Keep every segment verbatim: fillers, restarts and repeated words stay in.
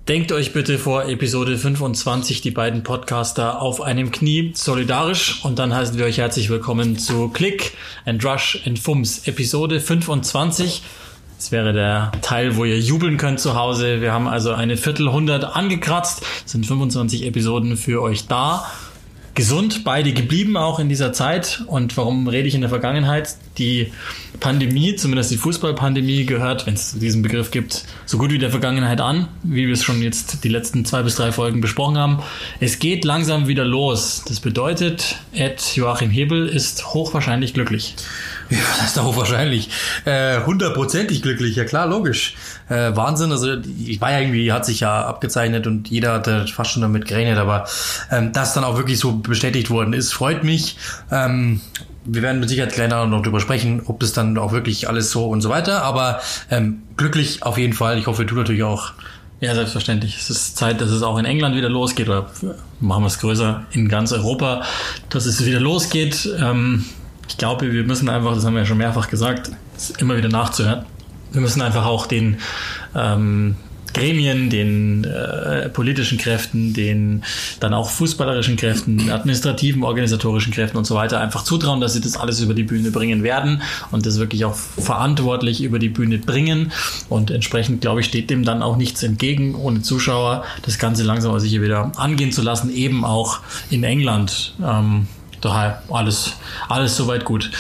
Denkt euch bitte vor Episode fünfundzwanzig die beiden Podcaster auf einem Knie solidarisch und dann heißen wir euch herzlich willkommen zu Click and Rush and Fums Episode fünfundzwanzig. Das wäre der Teil, wo ihr jubeln könnt zu Hause. Wir haben also eine Viertelhundert angekratzt. Es sind fünfundzwanzig Episoden für euch da. Gesund, beide geblieben auch in dieser Zeit. Und warum rede ich in der Vergangenheit? Die Pandemie, zumindest die Fußballpandemie, gehört, wenn es diesen Begriff gibt, so gut wie der Vergangenheit an, wie wir es schon jetzt die letzten zwei bis drei Folgen besprochen haben. Es geht langsam wieder los. Das bedeutet, Ed Joachim Hebel ist hochwahrscheinlich glücklich. Ja, das ist doch hochwahrscheinlich. Äh, hundertprozentig glücklich, ja klar, logisch. Äh, Wahnsinn, also ich war ja irgendwie, hat sich ja abgezeichnet und jeder hatte fast schon damit gerechnet, aber ähm, das dann auch wirklich so bestätigt worden ist, freut mich. Ähm, wir werden mit Sicherheit gleich noch drüber sprechen, ob das dann auch wirklich alles so und so weiter, aber ähm, glücklich auf jeden Fall. Ich hoffe, du natürlich auch. Ja, selbstverständlich. Es ist Zeit, dass es auch in England wieder losgeht, oder machen wir es größer, in ganz Europa, dass es wieder losgeht. Ähm, ich glaube, wir müssen einfach, das haben wir ja schon mehrfach gesagt, immer wieder nachzuhören. Wir müssen einfach auch den ähm, Gremien, den äh, politischen Kräften, den dann auch fußballerischen Kräften, administrativen, organisatorischen Kräften und so weiter einfach zutrauen, dass sie das alles über die Bühne bringen werden und das wirklich auch verantwortlich über die Bühne bringen. Und entsprechend, glaube ich, steht dem dann auch nichts entgegen, ohne Zuschauer das Ganze langsam aber sicher wieder angehen zu lassen, eben auch in England. Ähm, daher alles, alles soweit gut.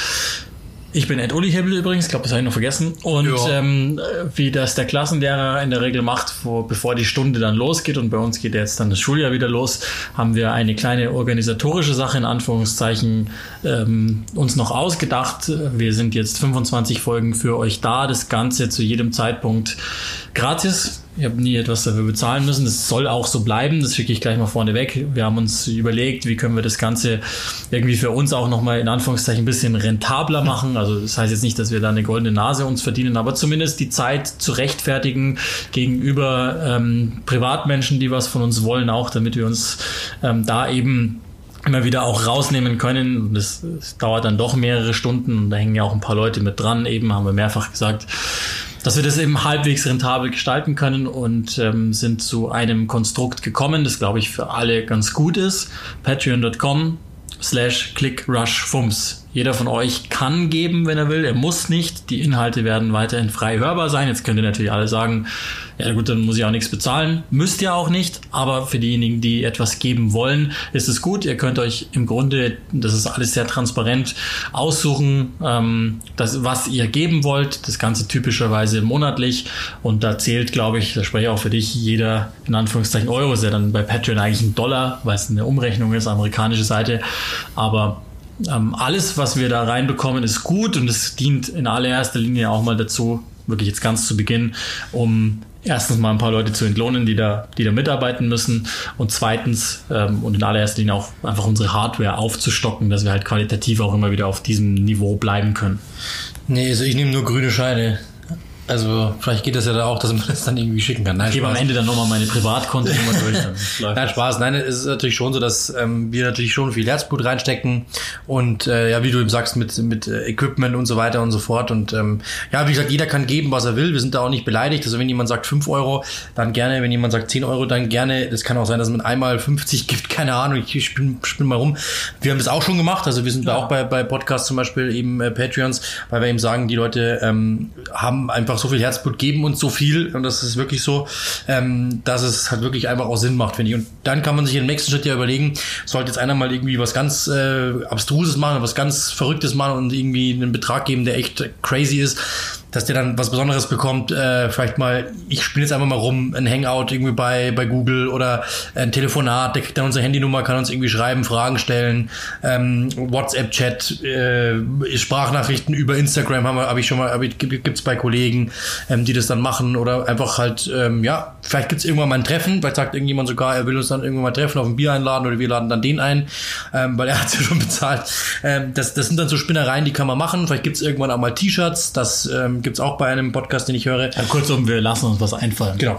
Ich bin Ed Uli Hebel übrigens, ich glaube, das habe ich noch vergessen. Und ja. ähm, wie das der Klassenlehrer in der Regel macht, wo, bevor die Stunde dann losgeht, und bei uns geht jetzt dann das Schuljahr wieder los, haben wir eine kleine organisatorische Sache in Anführungszeichen ähm, uns noch ausgedacht. Wir sind jetzt fünfundzwanzig Folgen für euch da, das Ganze zu jedem Zeitpunkt gratis. Ich habe nie etwas dafür bezahlen müssen. Das soll auch so bleiben. Das schicke ich gleich mal vorne weg. Wir haben uns überlegt, wie können wir das Ganze irgendwie für uns auch nochmal in Anführungszeichen ein bisschen rentabler machen. Also das heißt jetzt nicht, dass wir da eine goldene Nase uns verdienen, aber zumindest die Zeit zu rechtfertigen gegenüber ähm, Privatmenschen, die was von uns wollen, auch damit wir uns ähm, da eben immer wieder auch rausnehmen können. Das, das dauert dann doch mehrere Stunden und da hängen ja auch ein paar Leute mit dran. Eben haben wir mehrfach gesagt, dass wir das eben halbwegs rentabel gestalten können und ähm, sind zu einem Konstrukt gekommen, das, glaube ich, für alle ganz gut ist. patreon dot com slash click rush fums. Jeder von euch kann geben, wenn er will. Er muss nicht. Die Inhalte werden weiterhin frei hörbar sein. Jetzt könnt ihr natürlich alle sagen, ja gut, dann muss ich auch nichts bezahlen. Müsst ihr auch nicht. Aber für diejenigen, die etwas geben wollen, ist es gut. Ihr könnt euch im Grunde, das ist alles sehr transparent, aussuchen, ähm, das, was ihr geben wollt. Das Ganze typischerweise monatlich. Und da zählt, glaube ich, da spreche ich auch für dich, jeder in Anführungszeichen Euro. Ist ja dann bei Patreon eigentlich ein Dollar, weil es eine Umrechnung ist, amerikanische Seite. Aber Ähm, alles, was wir da reinbekommen, ist gut und es dient in allererster Linie auch mal dazu, wirklich jetzt ganz zu Beginn, um erstens mal ein paar Leute zu entlohnen, die da, die da mitarbeiten müssen und zweitens ähm, und in allererster Linie auch einfach unsere Hardware aufzustocken, dass wir halt qualitativ auch immer wieder auf diesem Niveau bleiben können. Nee, also ich nehme nur grüne Scheine. Also vielleicht geht das ja da auch, dass man das dann irgendwie schicken kann. Nein, ich gebe am Ende dann nochmal meine Privatkontonummer durch. Nein, Spaß. Nein, es ist natürlich schon so, dass ähm, wir natürlich schon viel Herzblut reinstecken und äh, ja, wie du eben sagst, mit mit äh, Equipment und so weiter und so fort. Und ähm, ja, wie gesagt, jeder kann geben, was er will. Wir sind da auch nicht beleidigt. Also wenn jemand sagt fünf Euro, dann gerne. Wenn jemand sagt zehn Euro, dann gerne. Das kann auch sein, dass man einmal fünfzig gibt. Keine Ahnung, ich spinne spinn mal rum. Wir haben das auch schon gemacht. Also wir sind ja da auch bei bei Podcasts zum Beispiel eben äh, Patreons, weil wir eben sagen, die Leute ähm, haben einfach so viel Herzblut, geben uns so viel und das ist wirklich so, ähm, dass es halt wirklich einfach auch Sinn macht, finde ich. Und dann kann man sich im nächsten Schritt ja überlegen, sollte jetzt einer mal irgendwie was ganz äh, Abstruses machen, was ganz Verrücktes machen und irgendwie einen Betrag geben, der echt crazy ist, dass der dann was Besonderes bekommt, äh, vielleicht mal, ich spiele jetzt einfach mal rum, ein Hangout irgendwie bei bei Google oder ein Telefonat, der kriegt dann unsere Handynummer, kann uns irgendwie schreiben, Fragen stellen, ähm, WhatsApp-Chat, äh, Sprachnachrichten über Instagram haben wir, habe ich schon mal, hab ich, gibt's bei Kollegen, ähm, die das dann machen oder einfach halt, ähm, ja, vielleicht gibt's irgendwann mal ein Treffen, vielleicht sagt irgendjemand sogar, er will uns dann irgendwann mal treffen, auf ein Bier einladen oder wir laden dann den ein, ähm, weil er hat's ja schon bezahlt. Ähm, das, das sind dann so Spinnereien, die kann man machen, vielleicht gibt's irgendwann auch mal T-Shirts, das ähm, gibt's auch bei einem Podcast, den ich höre. Ja, kurzum, wir lassen uns was einfallen. Genau.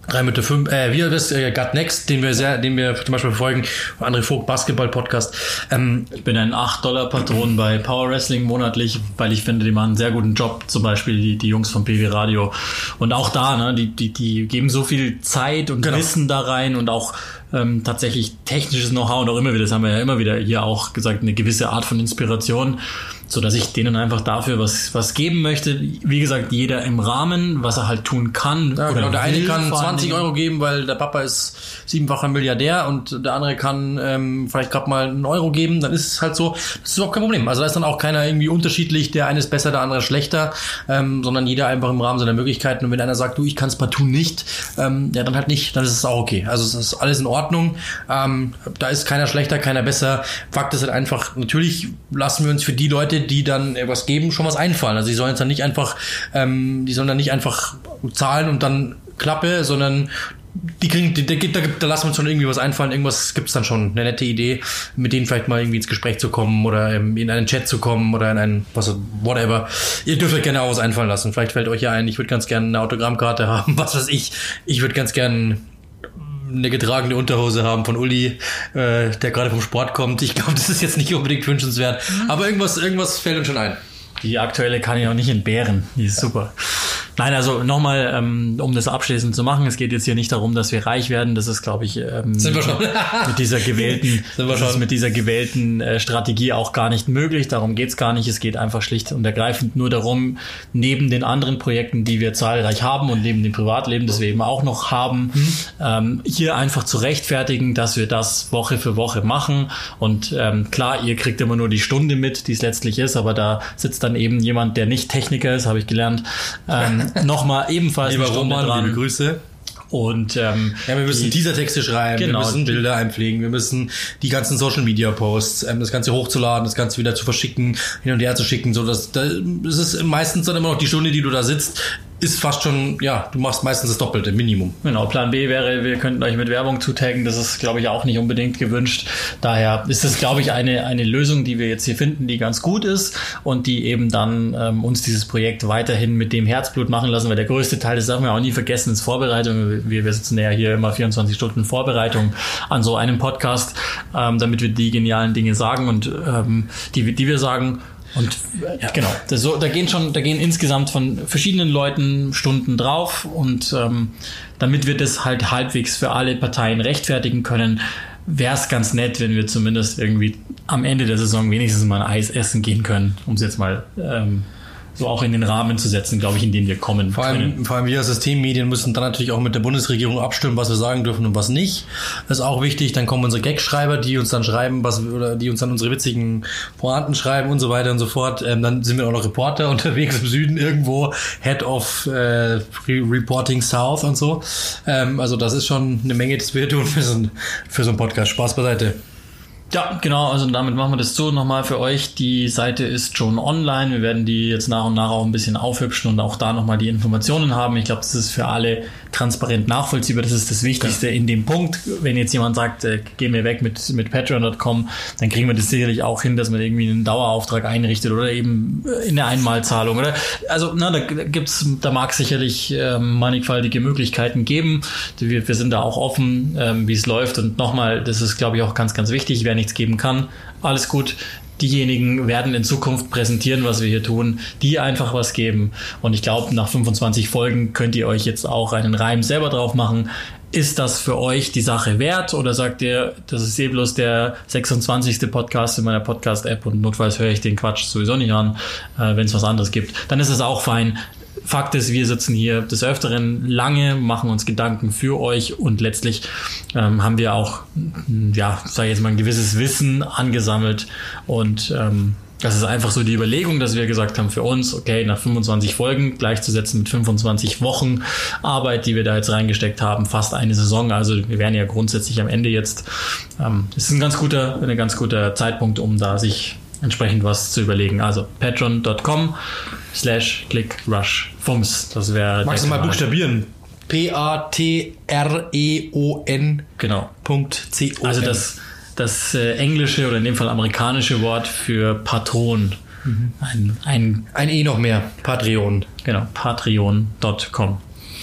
drei Mitte fünf, äh, wie das, äh, Gut Next, den wir sehr, den wir zum Beispiel verfolgen, André Vogt Basketball Podcast. Ähm, ich bin ein acht Dollar Patron bei Power Wrestling monatlich, weil ich finde, die machen einen sehr guten Job, zum Beispiel die, die Jungs vom P W Radio. Und auch da, ne, die, die, die geben so viel Zeit und genau. Wissen da rein und auch ähm, tatsächlich technisches Know-how und auch immer wieder, das haben wir ja immer wieder hier auch gesagt, eine gewisse Art von Inspiration, so dass ich denen einfach dafür was was geben möchte. Wie gesagt, jeder im Rahmen, was er halt tun kann. Ja, oder genau, der eine kann vor allen zwanzig Dingen. Euro geben, weil der Papa ist siebenfacher Milliardär und der andere kann ähm, vielleicht gerade mal einen Euro geben. Dann ist es halt so, das ist überhaupt kein Problem. Also da ist dann auch keiner irgendwie unterschiedlich, der eine ist besser, der andere schlechter, ähm, sondern jeder einfach im Rahmen seiner Möglichkeiten. Und wenn einer sagt, du, ich kann es partout nicht, ähm, ja, dann halt nicht, dann ist es auch okay. Also es ist alles in Ordnung. Ähm, da ist keiner schlechter, keiner besser. Fakt ist halt einfach, natürlich lassen wir uns für die Leute, die dann was geben, schon was einfallen. Also die sollen jetzt dann nicht einfach, ähm, die sollen dann nicht einfach zahlen und dann Klappe, sondern die kriegen, die, da, da, da lassen wir uns schon irgendwie was einfallen. Irgendwas gibt's dann schon, eine nette Idee, mit denen vielleicht mal irgendwie ins Gespräch zu kommen oder ähm, in einen Chat zu kommen oder in einen, was, whatever. Ihr dürft euch gerne auch was einfallen lassen. Vielleicht fällt euch ja ein, ich würde ganz gerne eine Autogrammkarte haben, was weiß ich. Ich würde ganz gerne eine getragene Unterhose haben von Uli, äh, der gerade vom Sport kommt. Ich glaube, das ist jetzt nicht unbedingt wünschenswert, aber irgendwas, irgendwas fällt uns schon ein. Die aktuelle kann ich auch nicht entbehren. Die ist super. Nein, also nochmal, ähm, um das abschließend zu machen, es geht jetzt hier nicht darum, dass wir reich werden. Das ist, glaube ich, ähm, Sind wir schon. mit dieser gewählten, Sind wir das ist schon. mit dieser gewählten äh, Strategie auch gar nicht möglich. Darum geht's gar nicht. Es geht einfach schlicht und ergreifend nur darum, neben den anderen Projekten, die wir zahlreich haben und neben dem Privatleben, das wir eben auch noch haben, mhm. ähm, hier einfach zu rechtfertigen, dass wir das Woche für Woche machen. Und ähm, klar, ihr kriegt immer nur die Stunde mit, die es letztlich ist, aber da sitzt dann eben jemand, der nicht Techniker ist, habe ich gelernt, ähm, nochmal ebenfalls Lieber eine Stunde Roman, dran. liebe Grüße. Und ähm, ja, wir müssen die, Teasertexte schreiben, genau, wir müssen Bilder einpflegen, wir müssen die ganzen Social Media Posts, ähm, das Ganze hochzuladen, das Ganze wieder zu verschicken, hin und her zu schicken, so dass das ist meistens dann immer noch die Stunde, die du da sitzt, ist fast schon, ja, du machst meistens das Doppelte, Minimum. Genau, Plan B wäre, wir könnten euch mit Werbung zutaggen, das ist, glaube ich, auch nicht unbedingt gewünscht. Daher ist das, glaube ich, eine eine Lösung, die wir jetzt hier finden, die ganz gut ist und die eben dann ähm, uns dieses Projekt weiterhin mit dem Herzblut machen lassen, weil der größte Teil, das darf man auch nie vergessen, ist Vorbereitung. Wir, wir sitzen ja hier immer vierundzwanzig Stunden Vorbereitung an so einem Podcast, ähm, damit wir die genialen Dinge sagen und ähm, die, die wir sagen. Und ja, genau, das so, da gehen schon, da gehen insgesamt von verschiedenen Leuten Stunden drauf und ähm, damit wir das halt halbwegs für alle Parteien rechtfertigen können, wäre es ganz nett, wenn wir zumindest irgendwie am Ende der Saison wenigstens mal ein Eis essen gehen können, um es jetzt mal ähm, so auch in den Rahmen zu setzen, glaube ich, in den wir kommen vor allem, können. Vor allem wir als Systemmedien müssen dann natürlich auch mit der Bundesregierung abstimmen, was wir sagen dürfen und was nicht. Das ist auch wichtig. Dann kommen unsere Gagschreiber, die uns dann schreiben, was oder die uns dann unsere witzigen Pointen schreiben und so weiter und so fort. Ähm, dann sind wir auch noch Reporter unterwegs im Süden irgendwo, Head of äh, Reporting South und so. Ähm, also das ist schon eine Menge, das wir tun für so, ein, für so einen Podcast. Spaß beiseite. Ja, genau, also damit machen wir das so nochmal für euch. Die Seite ist schon online. Wir werden die jetzt nach und nach auch ein bisschen aufhübschen und auch da nochmal die Informationen haben. Ich glaube, das ist für alle transparent nachvollziehbar. Das ist das Wichtigste ja. in dem Punkt. Wenn jetzt jemand sagt, äh, gehen wir weg mit, mit Patreon Punkt com, dann kriegen wir das sicherlich auch hin, dass man irgendwie einen Dauerauftrag einrichtet oder eben in eine Einmalzahlung. Oder also, na, da gibt's, da mag es sicherlich ähm, mannigfaltige Möglichkeiten geben. Wir, wir sind da auch offen, ähm, wie es läuft. Und nochmal, das ist, glaube ich, auch ganz, ganz wichtig. Wer nichts geben kann, alles gut. Diejenigen werden in Zukunft präsentieren, was wir hier tun, die einfach was geben. Und ich glaube, nach fünfundzwanzig Folgen könnt ihr euch jetzt auch einen Reim selber drauf machen. Ist das für euch die Sache wert? Oder sagt ihr, das ist eh bloß der sechsundzwanzigste Podcast in meiner Podcast-App und notfalls höre ich den Quatsch sowieso nicht an, äh, wenn es was anderes gibt. Dann ist es auch fein. Fakt ist, wir sitzen hier des Öfteren lange, machen uns Gedanken für euch und letztlich ähm, haben wir auch, ja, sage ich jetzt mal, ein gewisses Wissen angesammelt und ähm, das ist einfach so die Überlegung, dass wir gesagt haben für uns, okay, nach fünfundzwanzig Folgen gleichzusetzen mit fünfundzwanzig Wochen Arbeit, die wir da jetzt reingesteckt haben, fast eine Saison, also wir wären ja grundsätzlich am Ende jetzt. Ähm, das ist ein ganz guter, ein ganz guter Zeitpunkt, um da sich entsprechend was zu überlegen. Also patreon Punkt com slash clickrushfums. Das wäre. Magst du mal buchstabieren? P A T R E O N Genau. Punkt C O M. Also das, das äh, englische oder in dem Fall amerikanische Wort für Patron. Mhm. Ein, ein, ein E noch mehr. Patreon. Genau. patreon Punkt com.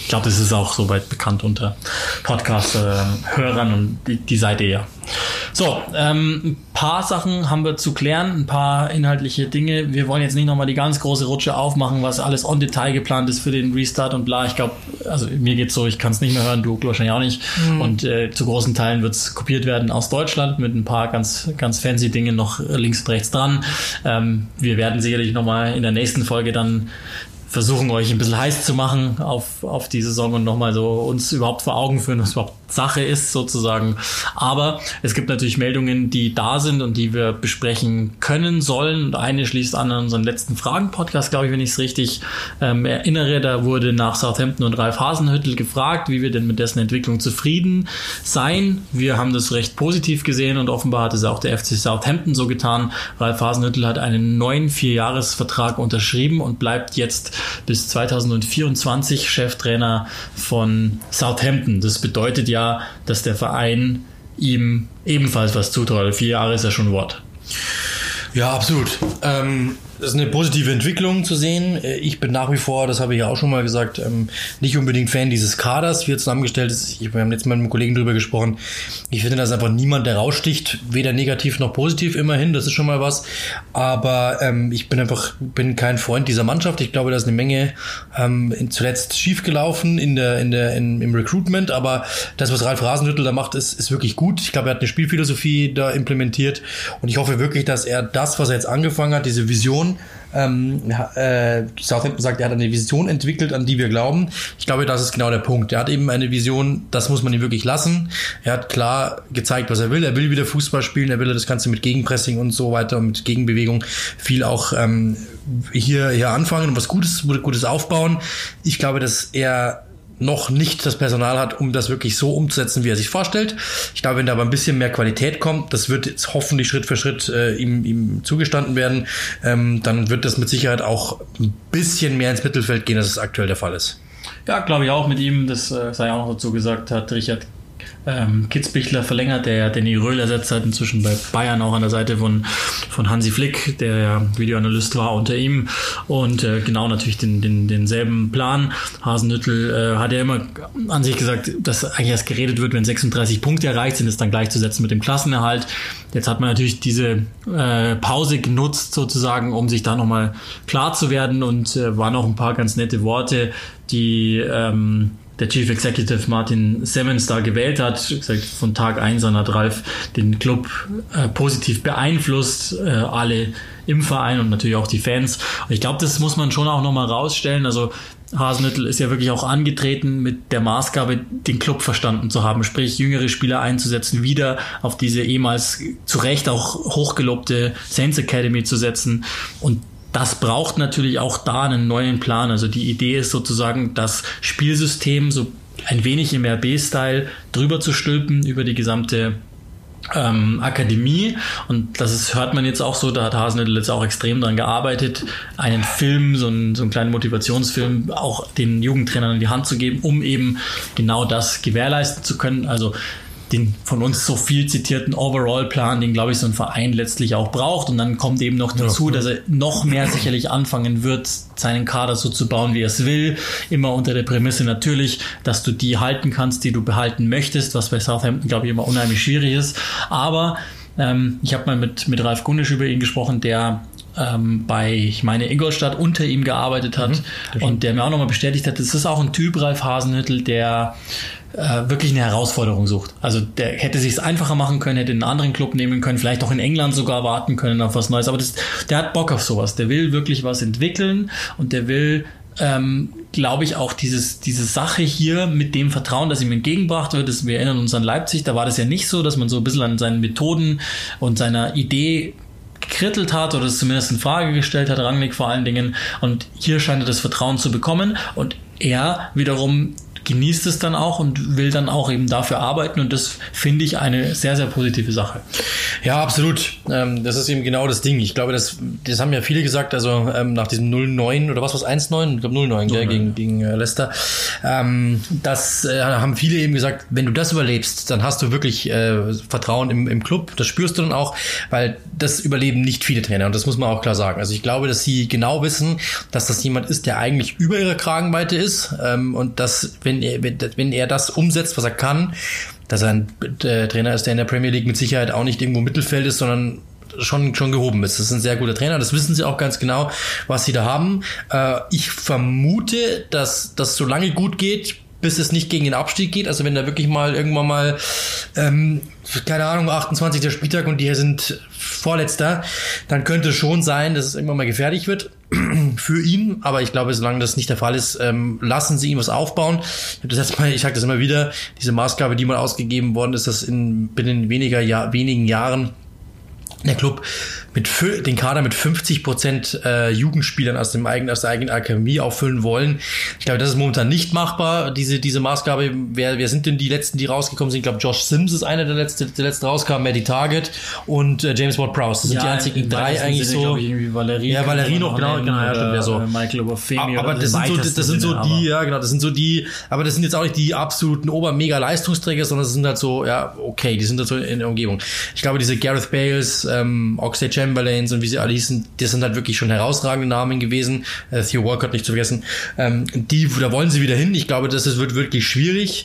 glaube, das ist auch soweit bekannt unter Podcast-Hörern und die, die seid ihr ja. So, ähm, ein paar Sachen haben wir zu klären, ein paar inhaltliche Dinge. Wir wollen jetzt nicht nochmal die ganz große Rutsche aufmachen, was alles on Detail geplant ist für den Restart und bla. Ich glaube, also mir geht's so, ich kann es nicht mehr hören, du wahrscheinlich auch nicht. Mhm. Und äh, zu großen Teilen wird es kopiert werden aus Deutschland mit ein paar ganz, ganz fancy Dinge noch links und rechts dran. Ähm, wir werden sicherlich nochmal in der nächsten Folge dann versuchen, euch ein bisschen heiß zu machen auf, auf die Saison und nochmal so uns überhaupt vor Augen führen, was überhaupt Sache ist sozusagen. Aber es gibt natürlich Meldungen, die da sind und die wir besprechen können sollen. Und eine schließt an unseren letzten Fragen-Podcast, glaube ich, wenn ich es richtig ähm, erinnere. Da wurde nach Southampton und Ralf Hasenhüttl gefragt, wie wir denn mit dessen Entwicklung zufrieden seien. Wir haben das recht positiv gesehen und offenbar hat es auch der F C Southampton so getan. Ralf Hasenhüttl hat einen neuen Vierjahresvertrag unterschrieben und bleibt jetzt bis zwanzig vierundzwanzig Cheftrainer von Southampton. Das bedeutet ja, dass der Verein ihm ebenfalls was zutraut. Vier Jahre ist ja schon ein Wort. Ja, absolut. Ähm, das ist eine positive Entwicklung zu sehen. Ich bin nach wie vor, das habe ich ja auch schon mal gesagt, ähm, nicht unbedingt Fan dieses Kaders, wie er zusammengestellt ist. Ich, wir haben jetzt mal mit einem Kollegen drüber gesprochen. Ich finde, da ist einfach niemand, der raussticht, weder negativ noch positiv immerhin. Das ist schon mal was. Aber ähm, ich bin einfach bin kein Freund dieser Mannschaft. Ich glaube, da ist eine Menge ähm, zuletzt schiefgelaufen in der in der in, im Recruitment. Aber das, was Ralf Hasenhüttl da macht, ist ist wirklich gut. Ich glaube, er hat eine Spielphilosophie da implementiert und ich hoffe wirklich, dass er das, was er jetzt angefangen hat, diese Vision, Ähm, äh, Southampton sagt, er hat eine Vision entwickelt, an die wir glauben. Ich glaube, das ist genau der Punkt. Er hat eben eine Vision, das muss man ihm wirklich lassen. Er hat klar gezeigt, was er will. Er will wieder Fußball spielen, er will das Ganze mit Gegenpressing und so weiter und mit Gegenbewegung viel auch ähm, hier, hier anfangen und was Gutes, Gutes aufbauen. Ich glaube, dass er noch nicht das Personal hat, um das wirklich so umzusetzen, wie er sich vorstellt. Ich glaube, wenn da aber ein bisschen mehr Qualität kommt, das wird jetzt hoffentlich Schritt für Schritt äh, ihm, ihm zugestanden werden, ähm, dann wird das mit Sicherheit auch ein bisschen mehr ins Mittelfeld gehen, als es aktuell der Fall ist. Ja, glaube ich auch mit ihm, das äh, sei auch noch dazu gesagt hat, Richard ähm, Kitzbichler verlängert, der ja Danny Röhl ersetzt hat, inzwischen bei Bayern auch an der Seite von, von Hansi Flick, der ja Videoanalyst war unter ihm und äh, genau natürlich den, den, denselben Plan. Hasenhüttl äh, hat ja immer an sich gesagt, dass eigentlich erst geredet wird, wenn sechsunddreißig Punkte erreicht sind, ist dann gleichzusetzen mit dem Klassenerhalt. Jetzt hat man natürlich diese äh, Pause genutzt sozusagen, um sich da nochmal klar zu werden und äh, waren auch ein paar ganz nette Worte, die ähm, der Chief Executive Martin Semmens da gewählt hat. Gesagt, von Tag eins an hat Ralf den Club äh, positiv beeinflusst, äh, alle im Verein und natürlich auch die Fans. Und ich glaube, das muss man schon auch nochmal rausstellen. Also Hasenhüttl ist ja wirklich auch angetreten mit der Maßgabe, den Club verstanden zu haben, sprich jüngere Spieler einzusetzen, wieder auf diese ehemals zu Recht auch hochgelobte Saints Academy zu setzen und das braucht natürlich auch da einen neuen Plan. Also die Idee ist sozusagen, das Spielsystem so ein wenig im R B-Style drüber zu stülpen über die gesamte ähm, Akademie. Und das ist, hört man jetzt auch so, da hat Hasenhüttl jetzt auch extrem dran gearbeitet, einen Film, so einen, so einen kleinen Motivationsfilm auch den Jugendtrainern in die Hand zu geben, um eben genau das gewährleisten zu können. Also den von uns so viel zitierten Overall-Plan, den, glaube ich, so ein Verein letztlich auch braucht. Und dann kommt eben noch dazu, ja, dass er noch mehr sicherlich anfangen wird, seinen Kader so zu bauen, wie er es will. Immer unter der Prämisse natürlich, dass du die halten kannst, die du behalten möchtest, was bei Southampton, glaube ich, immer unheimlich schwierig ist. Aber ähm, ich habe mal mit, mit Ralf Gundisch über ihn gesprochen, der ähm, bei, ich meine, Ingolstadt unter ihm gearbeitet hat, mhm, und der mir auch nochmal bestätigt hat, das ist auch ein Typ, Ralf Hasenhüttl, der äh, wirklich eine Herausforderung sucht. Also der hätte sich es einfacher machen können, hätte einen anderen Club nehmen können, vielleicht auch in England sogar warten können auf was Neues, aber das, der hat Bock auf sowas, der will wirklich was entwickeln und der will, ähm, glaube ich, auch dieses, diese Sache hier mit dem Vertrauen, das ihm entgegengebracht wird. Das, wir erinnern uns an Leipzig, da war das ja nicht so, dass man so ein bisschen an seinen Methoden und seiner Idee gekrittelt hat oder es zumindest in Frage gestellt hat, Rangnick vor allen Dingen, und hier scheint er das Vertrauen zu bekommen und er wiederum genießt es dann auch und will dann auch eben dafür arbeiten und das finde ich eine sehr, sehr positive Sache. Ja, absolut. Ähm, das ist eben genau das Ding. Ich glaube, das, das haben ja viele gesagt, also ähm, nach diesem null neun oder was war es, eins neun? Ich glaube null neun, gell, gegen, gegen äh, Leicester. Ähm, das äh, haben viele eben gesagt, wenn du das überlebst, dann hast du wirklich äh, Vertrauen im, im Club. Das spürst du dann auch, weil das überleben nicht viele Trainer und das muss man auch klar sagen. Also ich glaube, dass sie genau wissen, dass das jemand ist, der eigentlich über ihrer Kragenweite ist ähm, und dass, wenn er, wenn er das umsetzt, was er kann, dass er ein äh, Trainer ist, der in der Premier League mit Sicherheit auch nicht irgendwo im Mittelfeld ist, sondern schon schon gehoben ist. Das ist ein sehr guter Trainer. Das wissen sie auch ganz genau, was sie da haben. Äh, ich vermute, dass das so lange gut geht, bis es nicht gegen den Abstieg geht. Also wenn da wirklich mal irgendwann mal, ähm, keine Ahnung, achtundzwanzigster Spieltag und die hier sind Vorletzter, dann könnte es schon sein, dass es irgendwann mal gefährlich wird für ihn. Aber ich glaube, solange das nicht der Fall ist, ähm, lassen sie ihn was aufbauen. Ich habe das jetzt mal, ich sage das immer wieder, diese Maßgabe, die mal ausgegeben worden ist, dass in binnen weniger Jahr, wenigen Jahren der Club mit den Kader mit fünfzig Prozent äh, Jugendspielern aus dem eigenen aus der eigenen Akademie auffüllen wollen. Ich glaube, das ist momentan nicht machbar, diese diese Maßgabe. Wer wer sind denn die letzten, die rausgekommen sind? Ich glaube, Josh Sims ist einer der letzten, der letzten rauskam, Maddie Target und äh, James Ward-Prowse. Das sind ja, die einzigen drei eigentlich Sinne, so. Ich, Valerie, ja, Valerie noch, genau, genau, ja, stimmt, ja so. Michael Obafemi. Aber das sind so, das sind so die, ja, genau, das sind so die, aber das sind jetzt auch nicht die absoluten Ober-Mega-Leistungsträger, sondern das sind halt so, ja, okay, die sind halt so in der Umgebung. Ich glaube, diese Gareth Bales, ähm, Oxlade Chamberlains und wie sie alle hießen, das sind halt wirklich schon herausragende Namen gewesen. Äh, Theo Walcott nicht zu vergessen. Ähm, die, da wollen sie wieder hin. Ich glaube, das ist, wird wirklich schwierig,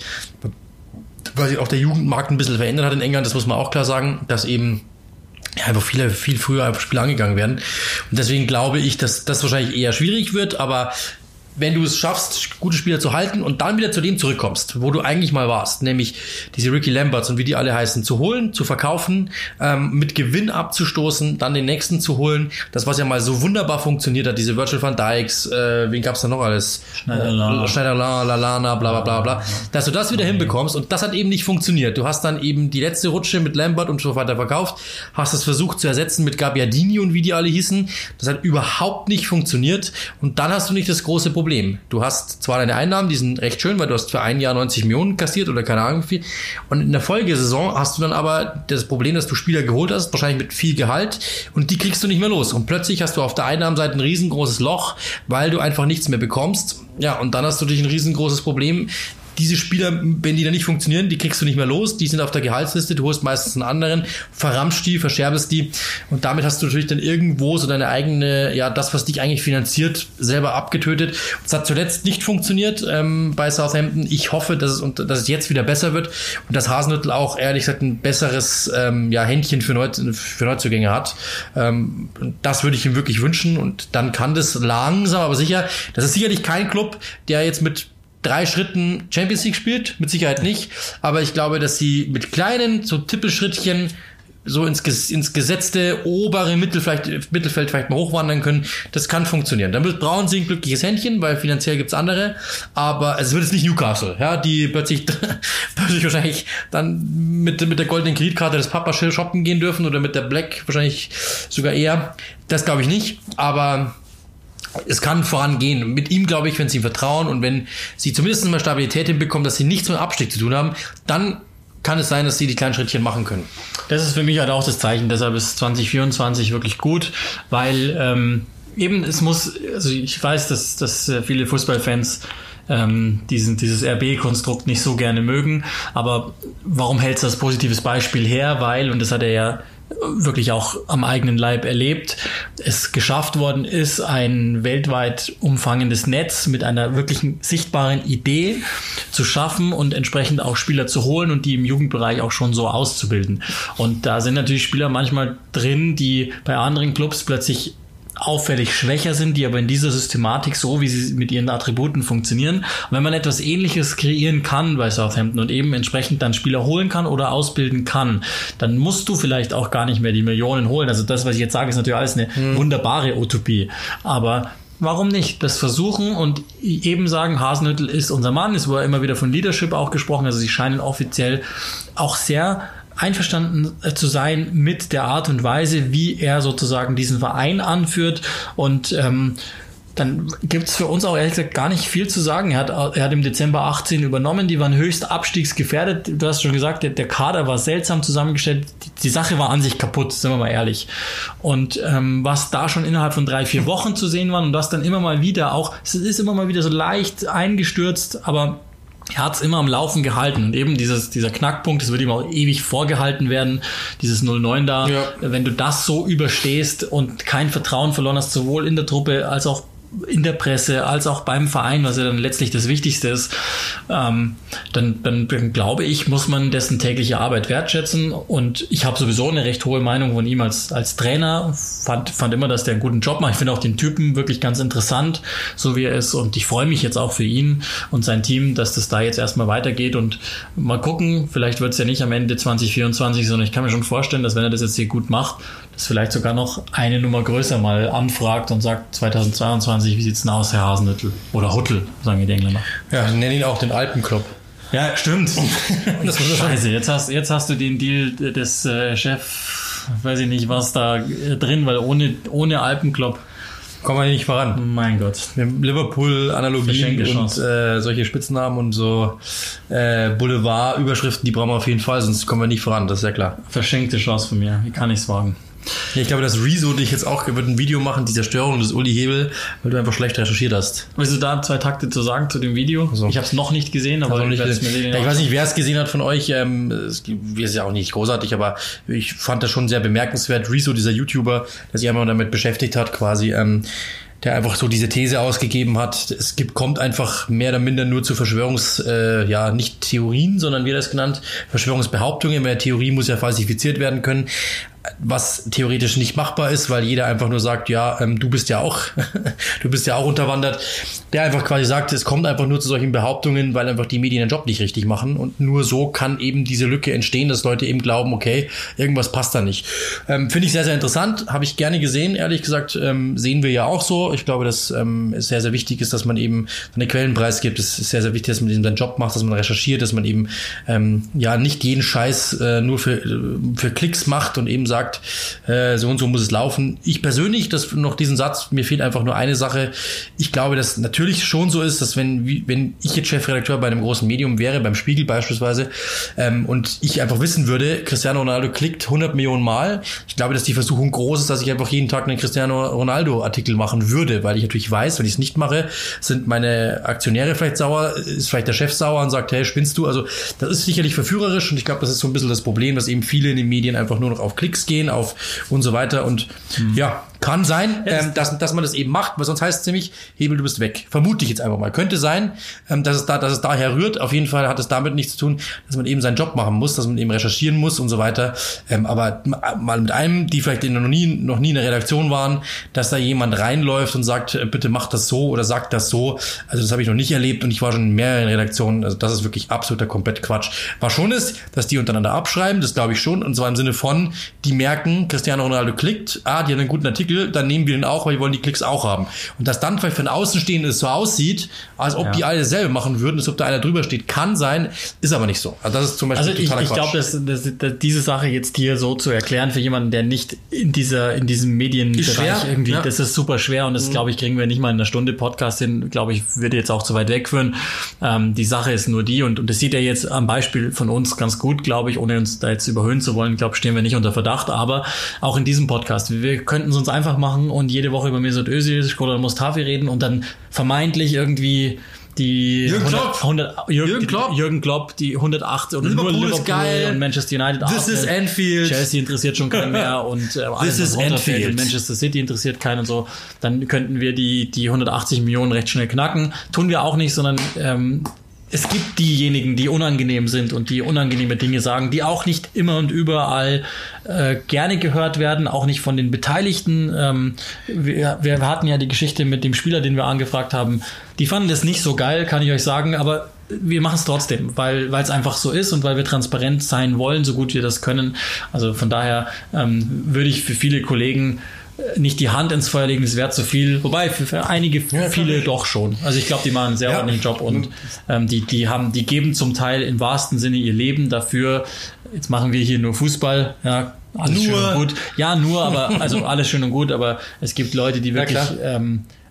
weil sich auch der Jugendmarkt ein bisschen verändert hat in England. Das muss man auch klar sagen, dass eben ja, einfach viele, viel früher auf Spiele angegangen werden. Und deswegen glaube ich, dass das wahrscheinlich eher schwierig wird, aber wenn du es schaffst, gute Spieler zu halten und dann wieder zu dem zurückkommst, wo du eigentlich mal warst, nämlich diese Ricky Lamberts und wie die alle heißen, zu holen, zu verkaufen, ähm, mit Gewinn abzustoßen, dann den nächsten zu holen, das, was ja mal so wunderbar funktioniert hat, diese Virgil van Dijks, äh, wen gab's da noch alles? Schneiderlin, Schneiderlin, Lallana, bla bla bla bla, dass du das wieder hinbekommst und das hat eben nicht funktioniert. Du hast dann eben die letzte Rutsche mit Lambert und so weiter verkauft, hast es versucht zu ersetzen mit Gabbiadini und wie die alle hießen, das hat überhaupt nicht funktioniert und dann hast du nicht das große Problem. Du hast zwar deine Einnahmen, die sind recht schön, weil du hast für ein Jahr neunzig Millionen kassiert oder keine Ahnung wie viel. Und in der Folgesaison hast du dann aber das Problem, dass du Spieler geholt hast, wahrscheinlich mit viel Gehalt und die kriegst du nicht mehr los. Und plötzlich hast du auf der Einnahmenseite ein riesengroßes Loch, weil du einfach nichts mehr bekommst. Ja, und dann hast du natürlich ein riesengroßes Problem. Diese Spieler, wenn die dann nicht funktionieren, die kriegst du nicht mehr los, die sind auf der Gehaltsliste, du holst meistens einen anderen, verramscht die, verscherbest die und damit hast du natürlich dann irgendwo so deine eigene, ja, das, was dich eigentlich finanziert, selber abgetötet. Es hat zuletzt nicht funktioniert ähm, bei Southampton. Ich hoffe, dass es, und, dass es jetzt wieder besser wird und dass Hasenhüttl auch, ehrlich gesagt, ein besseres ähm, ja, Händchen für, Neu, für Neuzugänge hat. Ähm, das würde ich ihm wirklich wünschen und dann kann das langsam, aber sicher, das ist sicherlich kein Club, der jetzt mit drei Schritten Champions League spielt, mit Sicherheit nicht, aber ich glaube, dass sie mit kleinen, so Tippelschrittchen so ins, ins gesetzte obere Mittel vielleicht, Mittelfeld vielleicht mal hochwandern können. Das kann funktionieren. Dann wird brauchen sie ein glückliches Händchen, weil finanziell gibt's andere, aber es wird jetzt nicht Newcastle, ja, die plötzlich, plötzlich wahrscheinlich dann mit, mit der goldenen Kreditkarte des Papas shoppen gehen dürfen oder mit der Black wahrscheinlich sogar eher. Das glaube ich nicht, aber es kann vorangehen. Mit ihm, glaube ich, wenn sie ihm vertrauen und wenn sie zumindest mal Stabilität hinbekommen, dass sie nichts mit Abstieg zu tun haben, dann kann es sein, dass sie die kleinen Schrittchen machen können. Das ist für mich halt auch das Zeichen. Deshalb ist zwanzig vierundzwanzig wirklich gut, weil ähm, eben es muss, also ich weiß, dass, dass viele Fußballfans ähm, diesen, dieses R B-Konstrukt nicht so gerne mögen, aber warum hältst du das positives Beispiel her? Weil, und das hat er ja wirklich auch am eigenen Leib erlebt, es geschafft worden ist, ein weltweit umfangendes Netz mit einer wirklichen sichtbaren Idee zu schaffen und entsprechend auch Spieler zu holen und die im Jugendbereich auch schon so auszubilden. Und da sind natürlich Spieler manchmal drin, die bei anderen Clubs plötzlich auffällig schwächer sind, die aber in dieser Systematik so, wie sie mit ihren Attributen funktionieren. Und wenn man etwas Ähnliches kreieren kann bei Southampton und eben entsprechend dann Spieler holen kann oder ausbilden kann, dann musst du vielleicht auch gar nicht mehr die Millionen holen. Also das, was ich jetzt sage, ist natürlich alles eine hm. wunderbare Utopie. Aber warum nicht? Das versuchen und eben sagen, Hasenhüttl ist unser Mann. Es wurde immer wieder von Leadership auch gesprochen. Also sie scheinen offiziell auch sehr einverstanden zu sein mit der Art und Weise, wie er sozusagen diesen Verein anführt und ähm, dann gibt's für uns auch ehrlich gesagt gar nicht viel zu sagen. Er hat, er hat im Dezember achtzehn übernommen, die waren höchst abstiegsgefährdet. Du hast schon gesagt, der, der Kader war seltsam zusammengestellt. Die, die Sache war an sich kaputt, sind wir mal ehrlich. Und ähm, was da schon innerhalb von drei, vier Wochen zu sehen war und das dann immer mal wieder auch, es ist immer mal wieder so leicht eingestürzt, aber er hat es immer am Laufen gehalten und eben dieses, dieser Knackpunkt, das wird ihm auch ewig vorgehalten werden, dieses null neun da, ja. Wenn du das so überstehst und kein Vertrauen verloren hast, sowohl in der Truppe als auch in der Presse, als auch beim Verein, was ja dann letztlich das Wichtigste ist, ähm, dann, dann, dann glaube ich, muss man dessen tägliche Arbeit wertschätzen und ich habe sowieso eine recht hohe Meinung von ihm als, als Trainer, fand, fand immer, dass der einen guten Job macht. Ich finde auch den Typen wirklich ganz interessant, so wie er ist und ich freue mich jetzt auch für ihn und sein Team, dass das da jetzt erstmal weitergeht und mal gucken, vielleicht wird es ja nicht am Ende zwanzig vierundzwanzig, sondern ich kann mir schon vorstellen, dass wenn er das jetzt hier gut macht, das vielleicht sogar noch eine Nummer größer mal anfragt und sagt zweitausendzweiundzwanzig, wie sieht's denn aus, Herr Hasenhüttl? Oder Huttel, sagen die Engländer. Ja, nennen ihn auch den Alpenclub. Ja, stimmt. Das ist scheiße. Jetzt hast, jetzt hast du den Deal des äh, Chef, weiß ich nicht, was da äh, drin, weil ohne, ohne Alpenclub kommen wir nicht voran. Mein Gott. Liverpool-Analogien und äh, solche Spitznamen und so äh, Boulevard-Überschriften, die brauchen wir auf jeden Fall, sonst kommen wir nicht voran, das ist ja klar. Verschenkte Chance von mir. Wie kann ich's wagen? Ja, ich glaube, dass Rezo dich jetzt auch wird ein Video machen, die Zerstörung des Uli Hebel, weil du einfach schlecht recherchiert hast. Willst du da zwei Takte zu sagen zu dem Video? Also, ich habe es noch nicht gesehen, aber also ich, nicht gesehen. Mir ja, ich weiß nicht, wer es gesehen hat von euch. Ähm, es ist ja auch nicht großartig, aber ich fand das schon sehr bemerkenswert. Rezo, dieser YouTuber, der sich einmal damit beschäftigt hat, quasi, ähm, der einfach so diese These ausgegeben hat, es gibt, kommt einfach mehr oder minder nur zu Verschwörungs, äh, ja, nicht Theorien, sondern wie er das genannt, Verschwörungsbehauptungen, weil Theorie muss ja falsifiziert werden können, was theoretisch nicht machbar ist, weil jeder einfach nur sagt, ja, ähm, du bist ja auch, du bist ja auch unterwandert, der einfach quasi sagt, es kommt einfach nur zu solchen Behauptungen, weil einfach die Medien den Job nicht richtig machen und nur so kann eben diese Lücke entstehen, dass Leute eben glauben, okay, irgendwas passt da nicht. Ähm, finde ich sehr, sehr interessant, habe ich gerne gesehen, ehrlich gesagt, ähm, sehen wir ja auch so. Ich glaube, dass ähm, es sehr, sehr wichtig ist, dass man eben seine Quellen preisgibt. Es ist sehr, sehr wichtig, dass man eben seinen Job macht, dass man recherchiert, dass man eben ähm, ja nicht jeden Scheiß äh, nur für, für Klicks macht und eben sagt, sagt, äh, so und so muss es laufen. Ich persönlich, das noch diesen Satz, mir fehlt einfach nur eine Sache. Ich glaube, dass natürlich schon so ist, dass wenn, wenn ich jetzt Chefredakteur bei einem großen Medium wäre, beim Spiegel beispielsweise, ähm, und ich einfach wissen würde, Cristiano Ronaldo klickt hundert Millionen Mal, ich glaube, dass die Versuchung groß ist, dass ich einfach jeden Tag einen Cristiano Ronaldo Artikel machen würde, weil ich natürlich weiß, wenn ich es nicht mache, sind meine Aktionäre vielleicht sauer, ist vielleicht der Chef sauer und sagt, hey, spinnst du? Also das ist sicherlich verführerisch und ich glaube, das ist so ein bisschen das Problem, dass eben viele in den Medien einfach nur noch auf Klicks gehen, auf und so weiter und mhm. ja, kann sein, ähm, dass, dass man das eben macht, weil sonst heißt es nämlich, Hebel, du bist weg. Vermute ich jetzt einfach mal. Könnte sein, ähm, dass es da, dass es daher rührt. Auf jeden Fall hat es damit nichts zu tun, dass man eben seinen Job machen muss, dass man eben recherchieren muss und so weiter. Ähm, aber mal mit einem, die vielleicht noch nie, noch nie in der Redaktion waren, dass da jemand reinläuft und sagt, bitte mach das so oder sagt das so. Also das habe ich noch nicht erlebt und ich war schon in mehreren Redaktionen. Also das ist wirklich absoluter komplett Quatsch. Was schon ist, dass die untereinander abschreiben, das glaube ich schon. Und zwar im Sinne von, die merken, Cristiano Ronaldo klickt, ah, die haben einen guten Artikel, dann nehmen wir den auch, weil wir wollen die Klicks auch haben. Und dass dann vielleicht von Außenstehenden es so aussieht, als ob ja. die alle dasselbe machen würden, als ob da einer drüber steht, kann sein, ist aber nicht so. Also das ist zum Beispiel also totaler ich, ich Quatsch. Ich glaube, dass, dass, dass diese Sache jetzt hier so zu erklären für jemanden, der nicht in dieser in diesem Medienbereich irgendwie, ja. das ist super schwer und das, mhm. glaube ich, kriegen wir nicht mal in einer Stunde Podcast hin, glaube ich, würde jetzt auch zu weit wegführen. Ähm, die Sache ist nur die und, und das sieht er jetzt am Beispiel von uns ganz gut, glaube ich, ohne uns da jetzt überhöhen zu wollen, glaube stehen wir nicht unter Verdacht, aber auch in diesem Podcast, wir könnten es uns einfach machen und jede Woche über Mesut Özil, Şkoda Mustafi reden und dann vermeintlich irgendwie die Jürgen hundert, Klopp, hundert, Jürgen, Jürgen Klopp, die, Jürgen Klopp, die hundertacht oder Liverpool nur Liverpool ist geil. Und Manchester United. This is Anfield. Chelsea interessiert schon keinen mehr und äh, This is Anfield. Und Manchester City interessiert keinen und so. Dann könnten wir die die hundertachtzig Millionen recht schnell knacken. Tun wir auch nicht, sondern ähm, es gibt diejenigen, die unangenehm sind und die unangenehme Dinge sagen, die auch nicht immer und überall äh, gerne gehört werden, auch nicht von den Beteiligten. Ähm, wir, wir hatten ja die Geschichte mit dem Spieler, den wir angefragt haben. Die fanden das nicht so geil, kann ich euch sagen, aber wir machen es trotzdem, weil weil es einfach so ist und weil wir transparent sein wollen, so gut wir das können. Also von daher ähm, würde ich für viele Kollegen nicht die Hand ins Feuer legen, das wäre zu viel. Wobei, für, für einige, für ja, viele doch schon. Also ich glaube, die machen einen sehr ja. ordentlichen Job und ähm, die, die haben, die geben zum Teil im wahrsten Sinne ihr Leben dafür. Jetzt machen wir hier nur Fußball, ja, alles nur. schön und gut. Ja, nur, aber, also alles schön und gut, aber es gibt Leute, die wirklich, ja, ähm,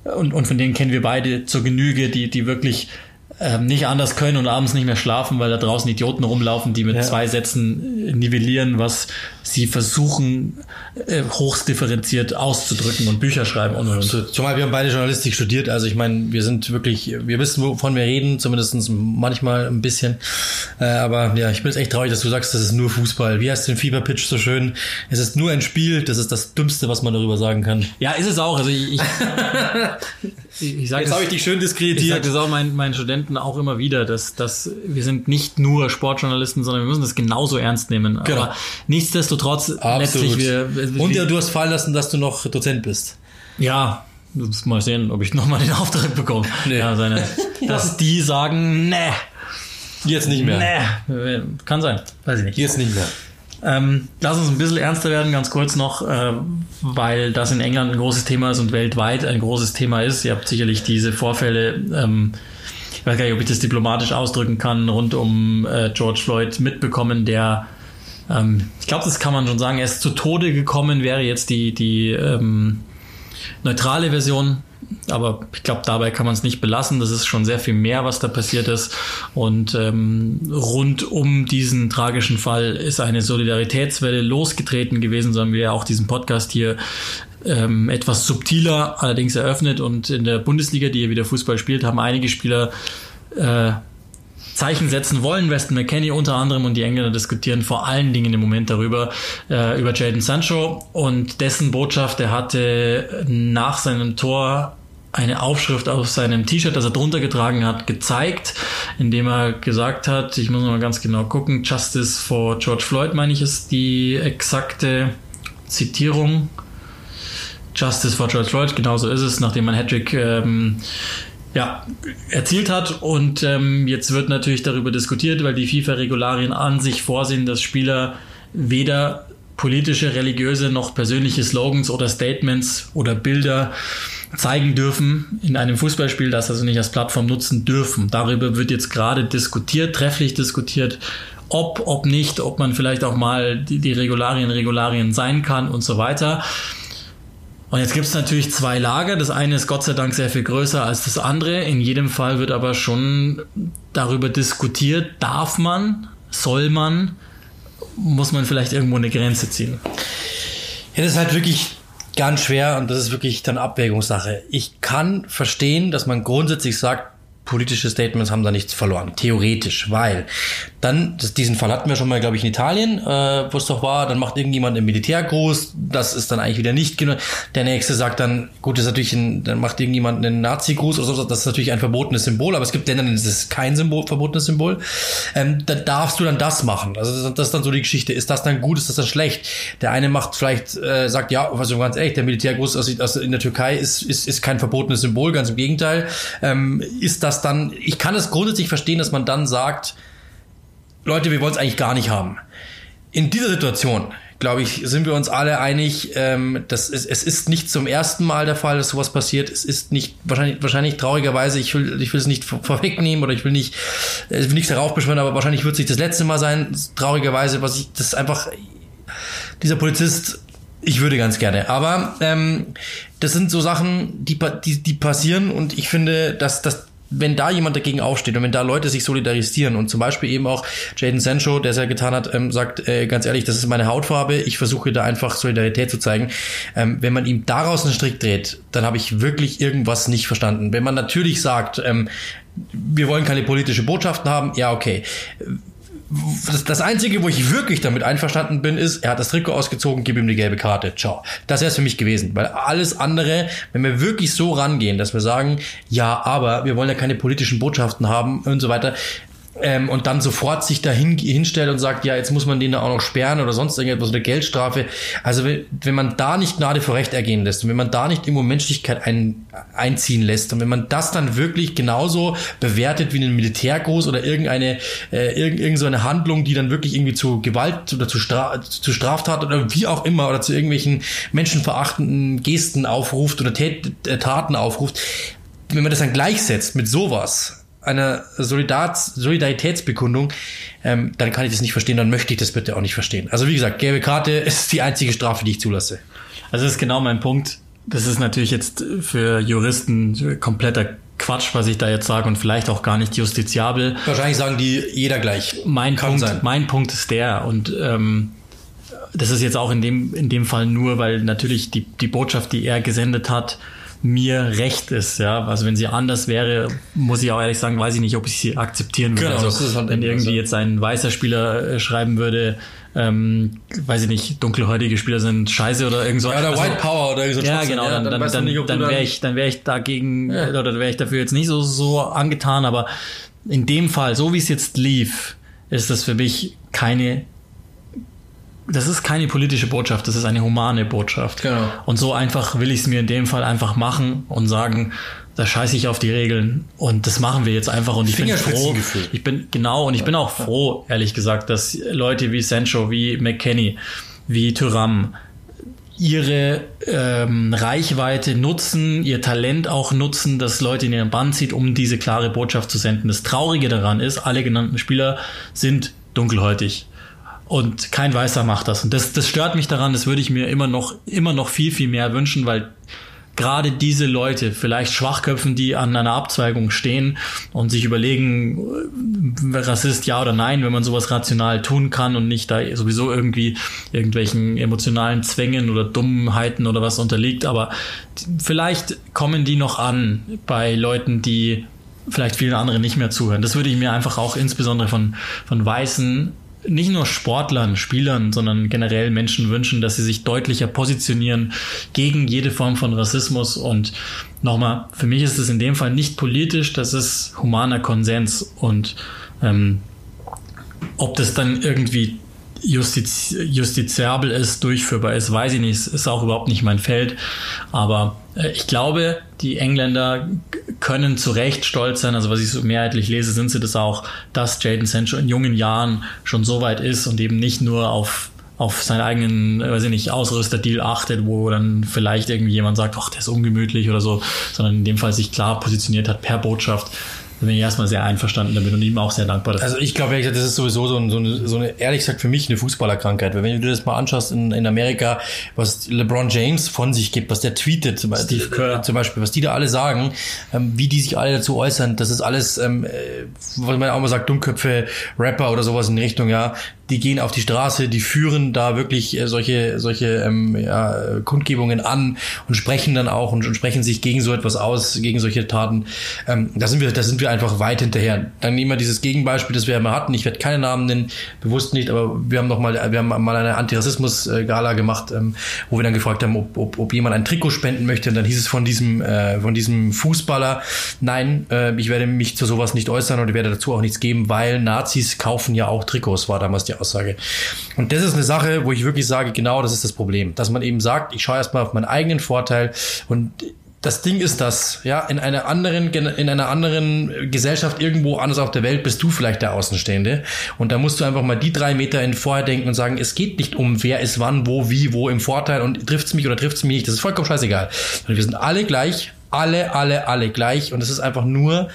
und, und von denen kennen wir beide zur Genüge, die, die wirklich ähm, nicht anders können und abends nicht mehr schlafen, weil da draußen Idioten rumlaufen, die mit ja. zwei Sätzen nivellieren, was sie versuchen, äh, hochsdifferenziert auszudrücken und Bücher schreiben. Und, und. Zumal wir haben beide Journalistik studiert, also ich meine, wir sind wirklich, wir wissen, wovon wir reden, zumindest manchmal ein bisschen. Äh, aber ja, ich bin jetzt echt traurig, dass du sagst, das ist nur Fußball. Wie heißt den Fieberpitch so schön? Es ist nur ein Spiel, das ist das Dümmste, was man darüber sagen kann. Ja, ist es auch. Also ich, ich, ich sag jetzt habe ich dich schön diskreditiert. Ich sage das auch meinen, meinen Studenten auch immer wieder, dass, dass wir sind nicht nur Sportjournalisten, sondern wir müssen das genauso ernst nehmen. Genau. Aber nichtsdestotrotz, absolut. letztlich wir, wir und ja, du hast fallen lassen, dass du noch Dozent bist. Ja, mal sehen, ob ich nochmal den Auftrag bekomme. Nee. Ja, seine, dass die sagen, nee. Jetzt nicht mehr. Nee. Kann sein, weiß ich nicht. Jetzt nicht mehr. Ähm, lass uns ein bisschen ernster werden, ganz kurz noch, äh, weil das in England ein großes Thema ist und weltweit ein großes Thema ist. Ihr habt sicherlich diese Vorfälle, ähm, ich weiß gar nicht, ob ich das diplomatisch ausdrücken kann, rund um äh, George Floyd mitbekommen, der ähm, ich glaube, das kann man schon sagen, er ist zu Tode gekommen, wäre jetzt die, die ähm, neutrale Version, aber ich glaube, dabei kann man es nicht belassen. Das ist schon sehr viel mehr, was da passiert ist. Und ähm, rund um diesen tragischen Fall ist eine Solidaritätswelle losgetreten gewesen. So haben wir ja auch diesen Podcast hier ähm, etwas subtiler allerdings eröffnet. Und in der Bundesliga, die ja wieder Fußball spielt, haben einige Spieler äh, Zeichen setzen wollen. Weston McKennie unter anderem und die Engländer diskutieren vor allen Dingen im Moment darüber, äh, über Jadon Sancho und dessen Botschaft. Er hatte nach seinem Tor eine Aufschrift auf seinem T-Shirt, das er drunter getragen hat, gezeigt, indem er gesagt hat, ich muss mal ganz genau gucken, Justice for George Floyd, meine ich, ist die exakte Zitierung. Justice for George Floyd, genauso ist es, nachdem man Hattrick ähm, ja, erzielt hat. Und ähm, jetzt wird natürlich darüber diskutiert, weil die FIFA-Regularien an sich vorsehen, dass Spieler weder politische, religiöse noch persönliche Slogans oder Statements oder Bilder zeigen dürfen in einem Fußballspiel, das also nicht als Plattform nutzen dürfen. Darüber wird jetzt gerade diskutiert, trefflich diskutiert, ob, ob nicht, ob man vielleicht auch mal die, die Regularien Regularien sein kann und so weiter. Und jetzt gibt es natürlich zwei Lager. Das eine ist Gott sei Dank sehr viel größer als das andere. In jedem Fall wird aber schon darüber diskutiert, darf man, soll man, muss man vielleicht irgendwo eine Grenze ziehen. Ja, das ist halt wirklich ganz schwer und das ist wirklich dann Abwägungssache. Ich kann verstehen, dass man grundsätzlich sagt, politische Statements haben da nichts verloren, theoretisch, weil dann, das, diesen Fall hatten wir schon mal, glaube ich, in Italien, äh, wo es doch war, dann macht irgendjemand einen Militärgruß, das ist dann eigentlich wieder nicht genug. Der nächste sagt dann, gut, das ist natürlich ein, dann macht irgendjemand einen Nazi-Gruß oder so, das ist natürlich ein verbotenes Symbol, aber es gibt Länder, das ist kein Symbol, verbotenes Symbol. Ähm, da darfst du dann das machen. Also das ist dann so die Geschichte. Ist das dann gut, ist das dann schlecht? Der eine macht vielleicht, äh, sagt, ja, also ganz ehrlich, der Militärgruß aus, aus in der Türkei ist, ist, ist kein verbotenes Symbol, ganz im Gegenteil. Ähm, ist das dann, ich kann es grundsätzlich verstehen, dass man dann sagt, Leute, wir wollen es eigentlich gar nicht haben. In dieser Situation, glaube ich, sind wir uns alle einig, ähm, dass es, es ist nicht zum ersten Mal der Fall, dass sowas passiert. Es ist nicht, wahrscheinlich, wahrscheinlich traurigerweise, ich will, ich will es nicht vor, vorwegnehmen oder ich will nicht, ich will nichts darauf beschwören, aber wahrscheinlich wird es nicht das letzte Mal sein, traurigerweise, was ich, das ist einfach, dieser Polizist, ich würde ganz gerne, aber ähm, das sind so Sachen, die, die, die passieren und ich finde, dass das wenn da jemand dagegen aufsteht und wenn da Leute sich solidarisieren und zum Beispiel eben auch Jadon Sancho, der es ja getan hat, ähm, sagt, äh, ganz ehrlich, das ist meine Hautfarbe, ich versuche da einfach Solidarität zu zeigen. Ähm, wenn man ihm daraus einen Strick dreht, dann habe ich wirklich irgendwas nicht verstanden. Wenn man natürlich sagt, ähm, wir wollen keine politische Botschaften haben, ja, okay. Das, das Einzige, wo ich wirklich damit einverstanden bin, ist, er hat das Trikot ausgezogen, gib ihm die gelbe Karte, ciao. Das wäre es für mich gewesen, weil alles andere, wenn wir wirklich so rangehen, dass wir sagen, ja, aber wir wollen ja keine politischen Botschaften haben und so weiter, ähm, und dann sofort sich da hin, hinstellt und sagt, ja, jetzt muss man den da auch noch sperren oder sonst irgendetwas oder Geldstrafe. Also wenn, wenn man da nicht Gnade vor Recht ergehen lässt und wenn man da nicht irgendwo Menschlichkeit ein, einziehen lässt und wenn man das dann wirklich genauso bewertet wie einen Militärgruß oder irgendeine äh, irgend, irgend so eine Handlung, die dann wirklich irgendwie zu Gewalt oder zu, Stra- zu Straftat oder wie auch immer oder zu irgendwelchen menschenverachtenden Gesten aufruft oder Tät- Taten aufruft, wenn man das dann gleichsetzt mit sowas, einer Solidar- Solidaritätsbekundung, ähm, dann kann ich das nicht verstehen, dann möchte ich das bitte auch nicht verstehen. Also wie gesagt, gelbe Karte ist die einzige Strafe, die ich zulasse. Also das ist genau mein Punkt. das ist natürlich jetzt für Juristen kompletter Quatsch, was ich da jetzt sage und vielleicht auch gar nicht justiziabel. Wahrscheinlich sagen die jeder gleich. Mein Kann Punkt, sein. mein Punkt ist der und ähm, das ist jetzt auch in dem in dem Fall nur, weil natürlich die die Botschaft, die er gesendet hat, mir recht ist, ja. Also wenn sie anders wäre, muss ich auch ehrlich sagen, weiß ich nicht, ob ich sie akzeptieren würde. Genau, also, das ist halt wenn irgendwie so. jetzt ein weißer Spieler äh, schreiben würde, ähm, weiß ich nicht, dunkelhäutige Spieler sind scheiße oder irgend so. Ja, oder also, White Power oder so. Ja, Schwachsinn, genau, dann, dann, weißt du dann, nicht, ob dann du wäre ich, dann wäre ich dagegen, Ja. oder dann wäre ich dafür jetzt nicht so, so angetan, aber in dem Fall, so wie es jetzt lief, ist das für mich keine, das ist keine politische Botschaft, das ist eine humane Botschaft. Genau. Und so einfach will ich es mir in dem Fall einfach machen und sagen, da scheiße ich auf die Regeln und das machen wir jetzt einfach und ich bin froh. Fingerspitzengefühl. Ich bin, genau, und ich bin auch froh, ehrlich gesagt, dass Leute wie Sancho, wie McKennie, wie Thuram ihre ähm, Reichweite nutzen, ihr Talent auch nutzen, dass Leute in ihren Bann zieht, um diese klare Botschaft zu senden. Das Traurige daran ist, alle genannten Spieler sind dunkelhäutig. Und kein Weißer macht das. Und das, das stört mich daran, das würde ich mir immer noch, immer noch viel, viel mehr wünschen, weil gerade diese Leute, vielleicht Schwachköpfen, die an einer Abzweigung stehen und sich überlegen, Rassist ja oder nein, wenn man sowas rational tun kann und nicht da sowieso irgendwie irgendwelchen emotionalen Zwängen oder Dummheiten oder was unterliegt, aber vielleicht kommen die noch an bei Leuten, die vielleicht vielen anderen nicht mehr zuhören. Das würde ich mir einfach auch insbesondere von, von weißen, nicht nur Sportlern, Spielern, sondern generell Menschen wünschen, dass sie sich deutlicher positionieren gegen jede Form von Rassismus. Und nochmal, für mich ist es in dem Fall nicht politisch, das ist humaner Konsens. Und ähm, ob das dann irgendwie justiz- justiziabel ist, durchführbar ist, weiß ich nicht. Es ist auch überhaupt nicht mein Feld. Aber äh, ich glaube, die Engländer können zu Recht stolz sein, also was ich so mehrheitlich lese, sind sie das auch, dass Jadon Sancho in jungen Jahren schon so weit ist und eben nicht nur auf auf seinen eigenen, weiß ich nicht, Ausrüsterdeal achtet, wo dann vielleicht irgendwie jemand sagt, ach, der ist ungemütlich oder so, sondern in dem Fall sich klar positioniert hat per Botschaft. Da bin ich erstmal sehr einverstanden damit und ihm auch sehr dankbar dafür. Also ich glaube, ehrlich gesagt, das ist sowieso so, ein, so, eine, so eine, ehrlich gesagt, für mich eine Fußballerkrankheit. Weil wenn du dir das mal anschaust in, in Amerika, was LeBron James von sich gibt, was der tweetet, zum Beispiel, Steve Kerr. zum Beispiel, was die da alle sagen, ähm, wie die sich alle dazu äußern, das ist alles, ähm, was man auch mal sagt, Dummköpfe, Rapper oder sowas in die Richtung, ja, die gehen auf die Straße, die führen da wirklich äh, solche solche ähm, ja, Kundgebungen an und sprechen dann auch und, und sprechen sich gegen so etwas aus, gegen solche Taten. Ähm, da sind wir, da sind wir einfach weit hinterher. Dann nehmen wir dieses Gegenbeispiel, das wir immer hatten. Ich werde keine Namen nennen, bewusst nicht, aber wir haben noch mal, wir haben mal eine Antirassismus-Gala gemacht, ähm, wo wir dann gefragt haben, ob, ob, ob jemand ein Trikot spenden möchte. Und dann hieß es von diesem äh, von diesem Fußballer, nein, äh, ich werde mich zu sowas nicht äußern und ich werde dazu auch nichts geben, weil Nazis kaufen ja auch Trikots, war damals die Aussage. Und das ist eine Sache, wo ich wirklich sage, genau das ist das Problem. Dass man eben sagt, ich schaue erstmal auf meinen eigenen Vorteil und das Ding ist das, ja, in einer anderen, in einer anderen Gesellschaft irgendwo anders auf der Welt bist du vielleicht der Außenstehende. Und da musst du einfach mal die drei Meter in vorher denken und sagen, es geht nicht um wer ist wann, wo, wie, wo im Vorteil und trifft's mich oder trifft's mich nicht. Das ist vollkommen scheißegal. Und wir sind alle gleich, alle, alle, alle gleich. Und es ist einfach nur,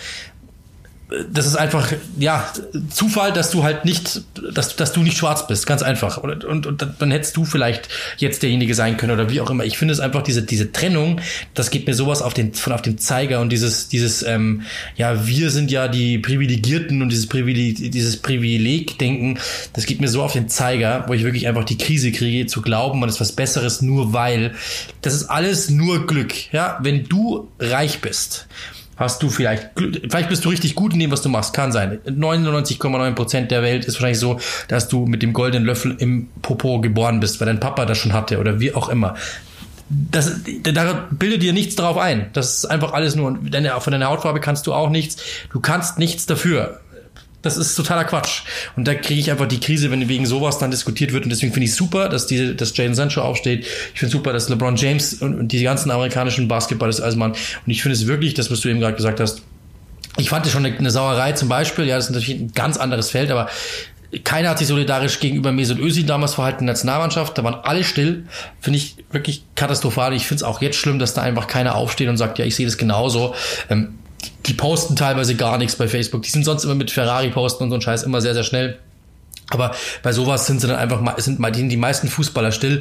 das ist einfach, ja, Zufall, dass du halt nicht, dass, dass du nicht schwarz bist, ganz einfach. Und, und, und dann hättest du vielleicht jetzt derjenige sein können oder wie auch immer. Ich finde es einfach, diese, diese Trennung, das geht mir sowas auf den, von auf den Zeiger und dieses, dieses, ähm, ja, wir sind ja die Privilegierten und dieses Privileg, dieses Privilegdenken, das geht mir so auf den Zeiger, wo ich wirklich einfach die Krise kriege, zu glauben, man ist was Besseres, nur weil, das ist alles nur Glück, ja. Wenn du reich bist, hast du vielleicht, vielleicht bist du richtig gut in dem, was du machst, kann sein. neunundneunzig Komma neun Prozent der Welt ist wahrscheinlich so, dass du mit dem goldenen Löffel im Popo geboren bist, weil dein Papa das schon hatte oder wie auch immer. Das, da bildet dir nichts drauf ein. Das ist einfach alles nur, deine, von deiner Hautfarbe kannst du auch nichts. Du kannst nichts dafür. Das ist totaler Quatsch. Und da kriege ich einfach die Krise, wenn wegen sowas dann diskutiert wird. Und deswegen finde ich super, dass diese, dass Jadon Sancho aufsteht. Ich finde super, dass LeBron James und, und die ganzen amerikanischen Basketballer das alles machen. Und ich finde es wirklich, das, was du eben gerade gesagt hast, ich fand das schon eine, eine Sauerei zum Beispiel. Ja, das ist natürlich ein ganz anderes Feld, aber keiner hat sich solidarisch gegenüber Mesut Özil damals verhalten in der Nationalmannschaft. Da waren alle still. Finde ich wirklich katastrophal. Ich finde es auch jetzt schlimm, dass da einfach keiner aufsteht und sagt, ja, ich sehe das genauso. Ähm, Die posten teilweise gar nichts bei Facebook. Die sind sonst immer mit Ferrari-Posten und so ein Scheiß immer sehr, sehr schnell. Aber bei sowas sind sie dann einfach, sind die meisten Fußballer still.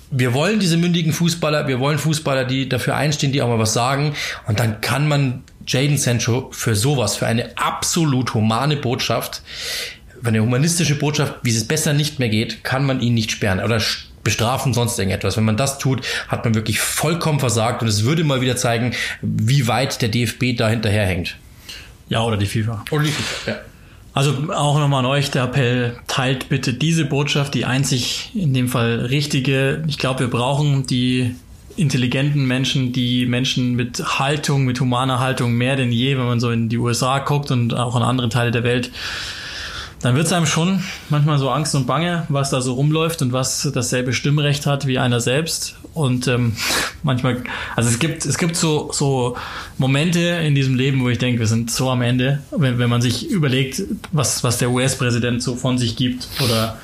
wir wollen diese mündigen Fußballer, wir wollen Fußballer, die dafür einstehen, die auch mal was sagen. Und dann kann man Jadon Sancho für sowas, für eine absolut humane Botschaft, für eine humanistische Botschaft, wie es besser nicht mehr geht, kann man ihn nicht sperren oder bestrafen, sonst irgendetwas. Wenn man das tut, hat man wirklich vollkommen versagt und es würde mal wieder zeigen, wie weit der D F B da hinterherhängt. Ja, oder die FIFA. Oder die FIFA, ja. Also auch nochmal an euch der Appell, teilt bitte diese Botschaft, die einzig in dem Fall richtige. Ich glaube, wir brauchen die intelligenten Menschen, die Menschen mit Haltung, mit humaner Haltung mehr denn je, wenn man so in die U S A guckt und auch in andere Teile der Welt. Dann wird es einem schon manchmal so Angst und Bange, was da so rumläuft und was dasselbe Stimmrecht hat wie einer selbst. Und ähm, manchmal, also es gibt es gibt so so Momente in diesem Leben, wo ich denke, wir sind so am Ende, wenn, wenn man sich überlegt, was was der U S-Präsident so von sich gibt. Oder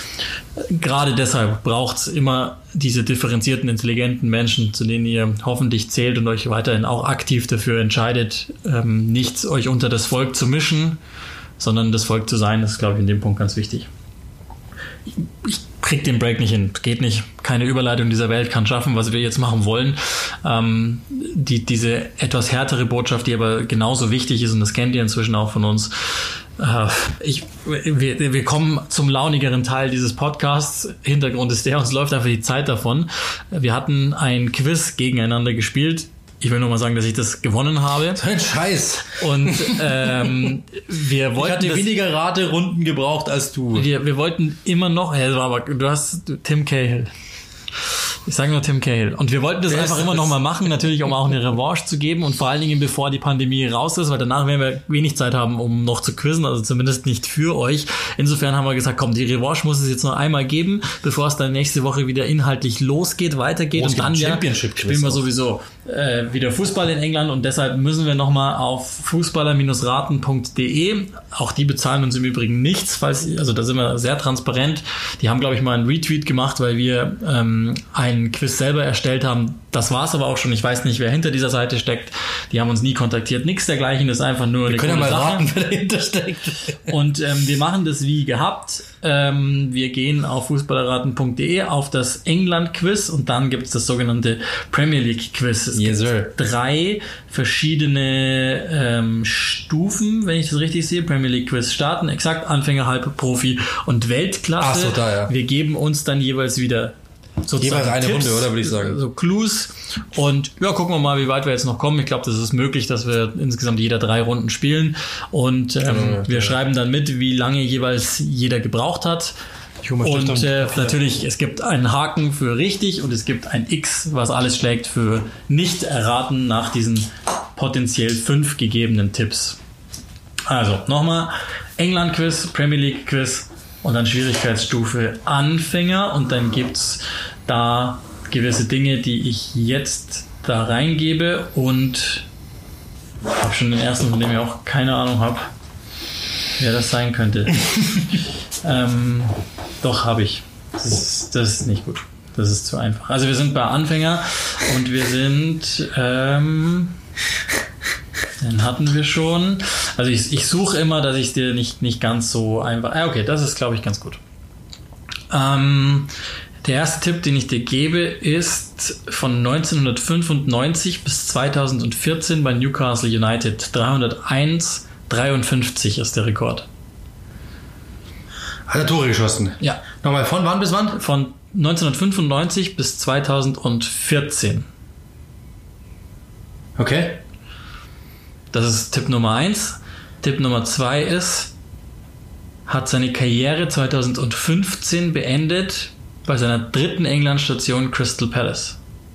gerade deshalb braucht es immer diese differenzierten, intelligenten Menschen, zu denen ihr hoffentlich zählt und euch weiterhin auch aktiv dafür entscheidet, ähm, nicht euch unter das Volk zu mischen, sondern das Volk zu sein. Das ist, glaube ich, in dem Punkt ganz wichtig. Ich, ich krieg den Break nicht hin. Geht nicht. Keine Überleitung dieser Welt kann schaffen, was wir jetzt machen wollen. Ähm, die, diese etwas härtere Botschaft, die aber genauso wichtig ist, und das kennt ihr inzwischen auch von uns. Äh, ich, wir, wir kommen zum launigeren Teil dieses Podcasts. Hintergrund ist der, uns läuft einfach die Zeit davon. Wir hatten ein Quiz gegeneinander gespielt. Ich will nur mal sagen, dass ich das gewonnen habe. Ein Scheiß. Und ähm, wir wollten. Ich hatte das, weniger Raterunden gebraucht als du. Wir, wir wollten immer noch. Ja, aber du hast Tim Cahill. Ich sage nur Tim Cahill. Und wir wollten das Wer einfach ist immer das? noch mal machen, natürlich, um auch eine Revanche zu geben und vor allen Dingen, bevor die Pandemie raus ist, weil danach werden wir wenig Zeit haben, um noch zu quizzen, also zumindest nicht für euch. Insofern haben wir gesagt, komm, die Revanche muss es jetzt noch einmal geben, bevor es dann nächste Woche wieder inhaltlich losgeht, weitergeht. Oh, es und dann gibt ja, Championship Quiz spielen wir auch. sowieso äh, wieder Fußball in England und deshalb müssen wir noch mal auf fußballer raten punkt de, auch die bezahlen uns im Übrigen nichts, falls, also da sind wir sehr transparent. Die haben, glaube ich, mal einen Retweet gemacht, weil wir ähm, einen Quiz selber erstellt haben. Das war es aber auch schon. Ich weiß nicht, wer hinter dieser Seite steckt. Die haben uns nie kontaktiert. Nichts dergleichen, das ist einfach nur eine Wir können ja coole mal Sache. raten, wer dahinter steckt. Und ähm, wir machen das wie gehabt. Ähm, wir gehen auf fußballer raten punkt de auf das England-Quiz und dann gibt es das sogenannte Premier League-Quiz. Es Yes, gibt sir. drei verschiedene ähm, Stufen, wenn ich das richtig sehe. Premier League-Quiz starten, exakt Anfänger, Halb, Profi und Weltklasse. Ach so, da, ja. Wir geben uns dann jeweils wieder sozusagen Jeweils eine Tipps, Runde, oder, würde ich sagen. so Clues. Und ja, gucken wir mal, wie weit wir jetzt noch kommen. Ich glaube, das ist möglich, dass wir insgesamt jeder drei Runden spielen. Und ähm, Ja, wir ja. schreiben dann mit, wie lange jeweils jeder gebraucht hat. Ich hol mal Stift Und und äh, Papier. natürlich, es gibt einen Haken für richtig und es gibt ein X, was alles schlägt für nicht erraten nach diesen potenziell fünf gegebenen Tipps. Also, nochmal, England-Quiz, Premier League-Quiz und dann Schwierigkeitsstufe Anfänger und dann gibt's da gewisse Dinge, die ich jetzt da reingebe und ich habe schon den ersten, von dem ich auch keine Ahnung habe, wer das sein könnte. ähm, doch, habe ich. Das ist, das ist nicht gut. Das ist zu einfach. Also wir sind bei Anfänger und wir sind ähm, den hatten wir schon. Also ich, ich suche immer, dass ich dir nicht, nicht ganz so einfach... Ah, okay, das ist, glaube ich, ganz gut. Ähm, der erste Tipp, den ich dir gebe, ist von neunzehnhundertfünfundneunzig bis zweitausendvierzehn bei Newcastle United. dreihunderteins, dreiundfünfzig ist der Rekord. Hat er Tore geschossen? Ja. Nochmal, von wann bis wann? Von neunzehnhundertfünfundneunzig bis zweitausendvierzehn. Okay. Das ist Tipp Nummer eins. Tipp Nummer zwei ist, hat seine Karriere zweitausendfünfzehn beendet bei seiner dritten England-Station Crystal Palace.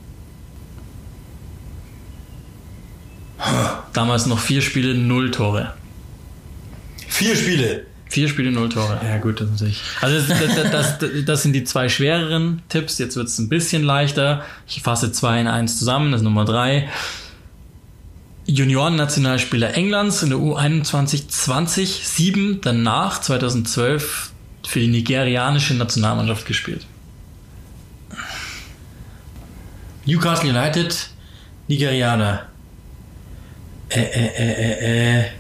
Damals noch vier Spiele, null Tore. Vier Spiele. Vier Spiele, null Tore. Ja gut, das ist natürlich. Also das, das, das, das, das sind die zwei schwereren Tipps. Jetzt wird es ein bisschen leichter. Ich fasse zwei in eins zusammen. Das ist Nummer drei. Junioren-Nationalspieler Englands in der U einundzwanzig zwanzig, sieben, danach zweitausendzwölf für die nigerianische Nationalmannschaft gespielt. Newcastle United, Nigerianer. Äh, äh, äh, äh, äh.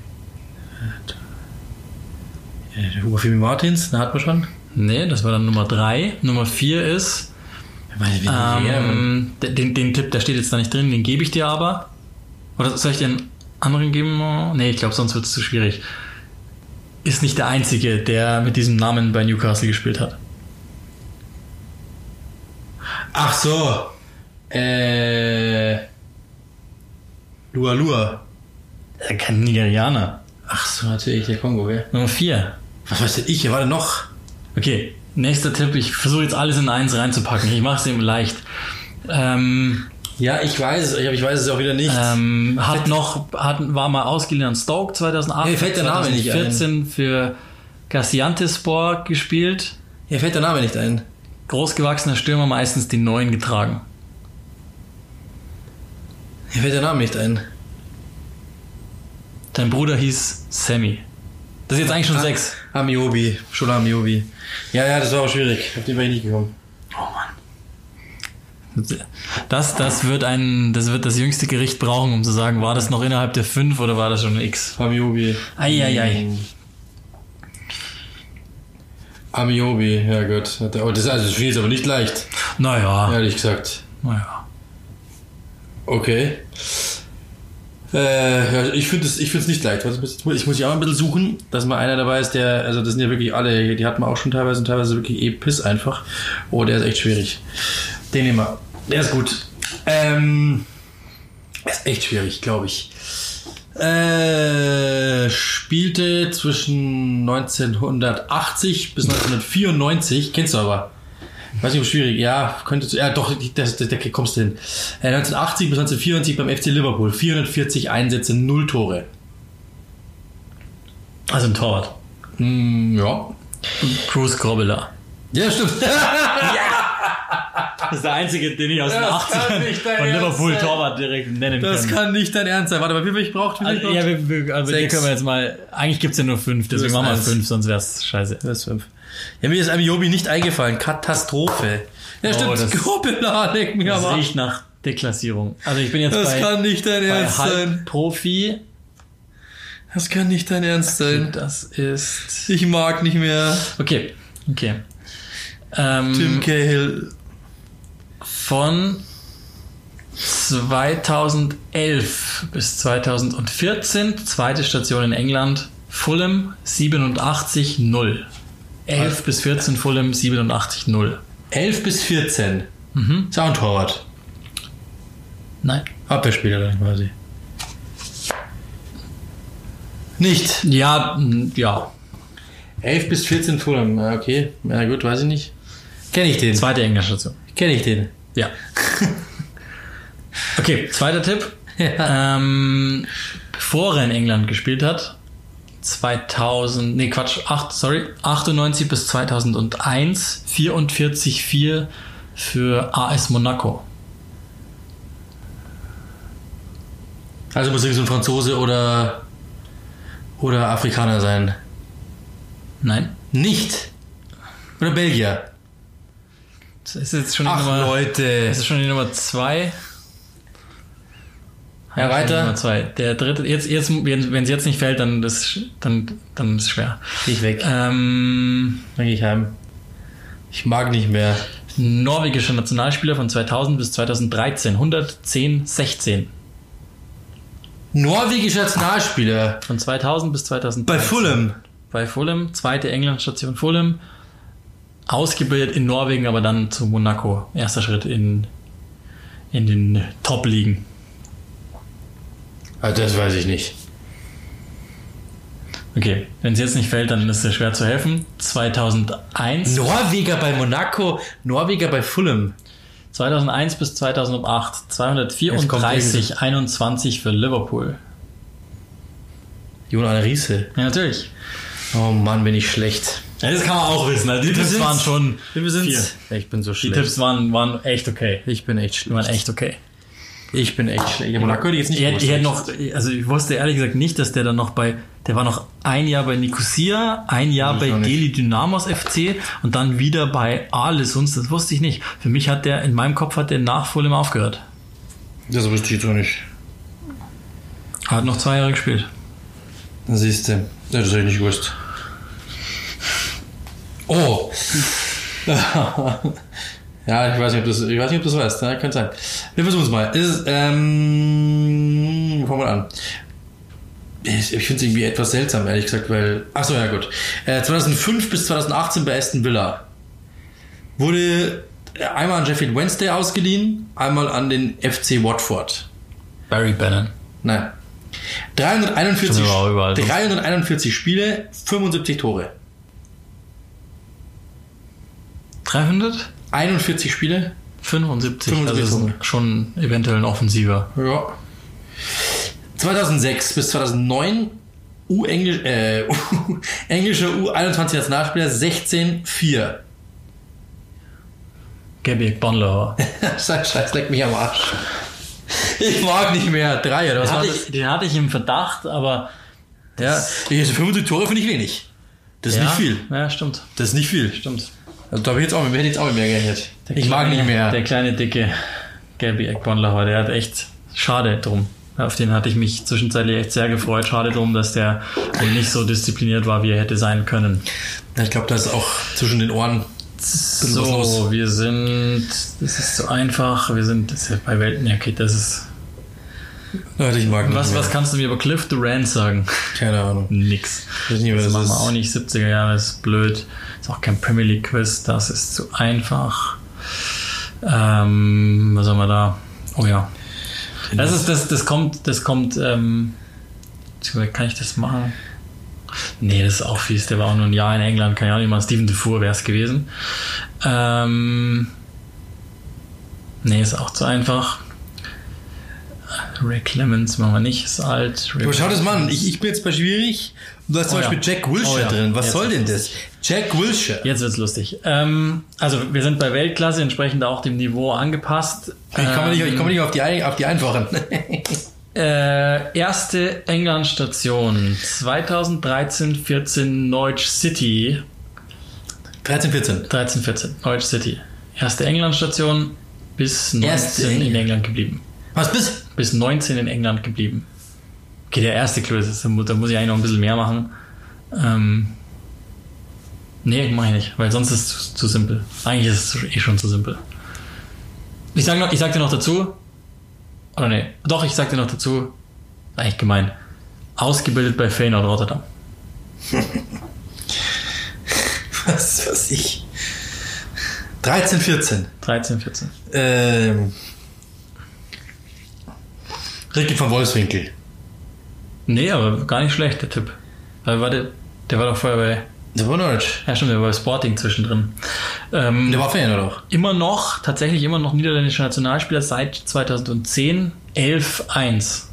Hugo Fimi Martins, da hat man schon. Nee, das war dann Nummer drei. Nummer vier ist Ähm, den, den Tipp, der steht jetzt da nicht drin, den gebe ich dir aber. Oder soll ich dir einen anderen geben? Nee, ich glaube, sonst wird es zu schwierig. Ist nicht der Einzige, der mit diesem Namen bei Newcastle gespielt hat. Ach so. Äh. Lua Lua. Kein Nigerianer. Ach so, natürlich, der Kongo, gell? Nummer vier. Was weiß denn ich? Wer war denn noch? Okay, nächster Tipp. Ich versuche jetzt alles in eins reinzupacken. Ich mache es ihm leicht. Ähm, ja, ich weiß es, aber ich weiß es auch wieder nicht. Ähm, hat noch, hat, war mal ausgeliehen an Stoke zweitausendacht. Mir fällt der Name nicht ein. zweitausendvierzehn für Gaziantepspor gespielt. Mir fällt der Name nicht ein. Großgewachsener Stürmer, meistens die Neuen getragen. Mir fällt der Name nicht ein. Dein Bruder hieß Sammy. Das ist jetzt eigentlich schon ah, sechs. Amiobi, Shola Amiobi. Ja, ja, das war auch schwierig. Auf den war ich nicht gekommen. Oh Mann. Das, das, wird ein, das wird das jüngste Gericht brauchen, um zu sagen, war das noch innerhalb der fünf oder war das schon ein X? Amiobi. Eieiei. Amiobi, ja Gott. Oh, das, also das Spiel ist aber nicht leicht. Naja. Ehrlich gesagt. Naja. Okay. Äh, ja, ich finde es ich find's nicht leicht. Ich muss, ich muss ja auch ein bisschen suchen, dass mal einer dabei ist, der, also das sind ja wirklich alle, die hat man auch schon teilweise und teilweise wirklich eh Piss einfach. Oh, der ist echt schwierig. Den nehmen wir. Der ist gut. Ähm, ist echt schwierig, glaube ich. Äh, spielte zwischen neunzehnhundertachtzig bis neunzehnhundertvierundneunzig. Kennst du aber. Weiß nicht, ob schwierig. Ja, könntest du. Ja, doch, da kommst du hin. Äh, neunzehnhundertachtzig bis neunzehnhundertvierundneunzig beim F C Liverpool. vierhundertvierzig Einsätze, null Tore. Also ein Torwart. Mm, ja. Bruce Grobbelaar. Ja, stimmt. Ja! Das ist der einzige, den ich aus den achtzigern von Liverpool Torwart direkt nennen kann. Das kann nicht dein Ernst sein. Warte mal, wie viel ich brauche? Also, ja, wir, wir, also hier können wir jetzt mal. Eigentlich gibt es ja nur fünf, deswegen machen wir fünf, sonst wäre es scheiße. Das ist fünf. Ja, mir ist Amiobi nicht eingefallen. Katastrophe. Ja, stimmt. Oh, das Grobbelaar, leck mir aber. Das riecht nach Deklassierung. Also ich bin jetzt das bei. Das kann nicht dein Ernst sein. Profi. Das kann nicht dein Ernst sein. Das ist. Ich mag nicht mehr. Okay. Okay. Ähm, Tim Cahill. Von zweitausendelf bis zweitausendvierzehn, zweite Station in England, Fulham siebenundachtzig null. elf bis vierzehn Fulham siebenundachtzig null. elf bis vierzehn? Mhm. Ist auch ein Torwart? Nein. Abwehrspieler dann quasi. Nicht? Ja, ja. elf bis vierzehn Fulham, okay. Na gut, weiß ich nicht. Kenne ich den? Zweite englische Station. Kenne ich den? Ja. Okay, zweiter Tipp. Ja. Ähm, bevor er in England gespielt hat, zweitausend, nee Quatsch, acht, sorry, achtundneunzig bis zweitausendeins, vierundvierzig vier für A S Monaco. Also muss irgendwie so ein Franzose oder oder Afrikaner sein. Nein. Nicht? Oder Belgier? Das ist jetzt schon die Ach, Nummer, Leute. Das ist schon die Nummer zwei. Ja, weiter. Nummer zwei. Der dritte, jetzt, jetzt, wenn es jetzt nicht fällt, dann ist, dann, dann ist es schwer. Geh ich weg. Ähm, dann gehe ich heim. Ich mag nicht mehr. Norwegischer Nationalspieler von zweitausend bis zweitausenddreizehn. hundertzehn sechzehn. Norwegischer Nationalspieler? Von zweitausend bis zweitausenddreizehn. Bei Fulham? Bei Fulham. Zweite England-Station Fulham. Ausgebildet in Norwegen, aber dann zu Monaco. Erster Schritt in, in den Top-Ligen. Also das weiß ich nicht. Okay, wenn es jetzt nicht fällt, dann ist es schwer zu helfen. zweitausendeins. Norweger bei Monaco, Norweger bei Fulham. zweitausendeins bis zweitausendacht. zweihundertvierunddreißig einundzwanzig für Liverpool. Jon Riese. Ja, natürlich. Oh Mann, bin ich schlecht. Ja, das kann man auch wissen. Also die Tipps sind's. waren schon Wir sind's. vier. Ich bin so schlecht. Die Tipps waren, waren echt okay. Ich bin echt schlecht. Die waren echt okay. Ich bin echt schlecht. Ja, Monaco hätte ich jetzt nicht gewusst. Ich hätte noch, also ich wusste ehrlich gesagt nicht, dass der dann noch bei, der war noch ein Jahr bei Nicosia, ein Jahr bei Delhi Dynamos F C und dann wieder bei Aalesund. Das wusste ich nicht. Für mich hat der, in meinem Kopf hat der nach Fulham aufgehört. Das wusste ich jetzt auch nicht. Hat noch zwei Jahre gespielt. Dann siehst du. Ja, das hätte ich nicht gewusst. Oh. Ja, ich weiß nicht, ob du es ich weiß nicht, ob du es weißt. Ja, könnte sein. Wir versuchen es mal. Ist, ähm, fangen wir an. Ich, ich finde es irgendwie etwas seltsam, ehrlich gesagt, weil... Achso, ja gut. Äh, zweitausendfünf bis zweitausendachtzehn bei Aston Villa wurde einmal an Sheffield Wednesday ausgeliehen, einmal an den F C Watford. Barry Bannon. Nein. dreihunderteinundvierzig, überall, dreihunderteinundvierzig Spiele, fünfundsiebzig Tore. dreihundert? einundvierzig Spiele. fünfundsiebzig. fünfundsiebzig also Tore. Schon eventuell ein Offensiver. Ja. zweitausendsechs bis zweitausendneun U-Englisch, äh, englischer U einundzwanzig Nationalspieler, sechzehn vier. Gabby Bonlauer. Sag Scheiß, leck mich am Arsch. Ich mag nicht mehr. Drei, oder was Den war hatte, das? ich, den hatte ich im Verdacht, aber... Ja, fünfundsiebzig Tore finde ich wenig. Das ist ja, nicht viel. Ja, stimmt. Das ist nicht viel. Stimmt. Also, da habe ich jetzt auch, hätte ich jetzt auch mit mehr gerechnet. Der Ich mag kleine, nicht mehr. Der kleine, dicke Gabby Ekbonlauer, der hat echt... Schade drum. Auf den hatte ich mich zwischenzeitlich echt sehr gefreut. Schade drum, dass der wohl nicht so diszipliniert war, wie er hätte sein können. Ja, ich glaube, da ist auch zwischen den Ohren... So, wir sind... Das ist so einfach. Wir sind das ist ja bei Welten... Ja, okay, das ist... Leute, ich mag nicht Was, mehr. was kannst du mir über Cliff Durant sagen? Keine Ahnung. Nix. Ich weiß nicht, was Das das machen wir ist. auch nicht. siebziger Jahre ist blöd. Ist auch kein Premier League Quiz. Das ist zu einfach. Ähm, was haben wir da? Oh ja. Das ist, das, das kommt, das kommt, ähm, kann ich das machen? Nee, das ist auch fies. Der war auch nur ein Jahr in England. Kann ja auch nicht mal. Stephen Dufour wäre es gewesen. Ähm, nee, ist auch zu einfach. Ray Clemens machen wir nicht, ist alt. Ray Aber schau das mal an, ich, ich bin jetzt bei schwierig. Du hast zum Oh ja. Beispiel Jack Wilshere Oh ja. drin. Was Jetzt soll denn wird's das? Jack Wilshere. Jetzt wird's lustig. Ähm, also wir sind bei Weltklasse, entsprechend auch dem Niveau angepasst. Ich komme nicht, ich komme nicht auf, die, ein- auf die einfachen. Äh, erste England-Station zweitausenddreizehn vierzehn Norwich City. dreizehn, vierzehn. dreizehn vierzehn Norwich City. Erste England-Station bis Erste neunzehn in England. England geblieben. Was bist Bis neunzehn in England geblieben. Okay, der erste Clou ist, da muss da muss ich eigentlich noch ein bisschen mehr machen. Ähm, nee, mach ich nicht, weil sonst ist es zu, zu simpel. Eigentlich ist es eh schon zu simpel. Ich sag, noch, ich sag dir noch dazu, oder nee, doch, ich sag dir noch dazu, eigentlich gemein, ausgebildet bei Feyenoord Rotterdam. Was weiß ich? dreizehn, vierzehn. dreizehn vierzehn Ähm. Ricky von Wolfswinkel. Nee, aber gar nicht schlecht, der Tipp. Weil war der, der war doch vorher bei, Der war Norwich. ja stimmt, der war bei Sporting zwischendrin. Ähm, Der war Fan, oder? immer noch, tatsächlich immer noch niederländischer Nationalspieler seit zweitausendzehn, elf eins.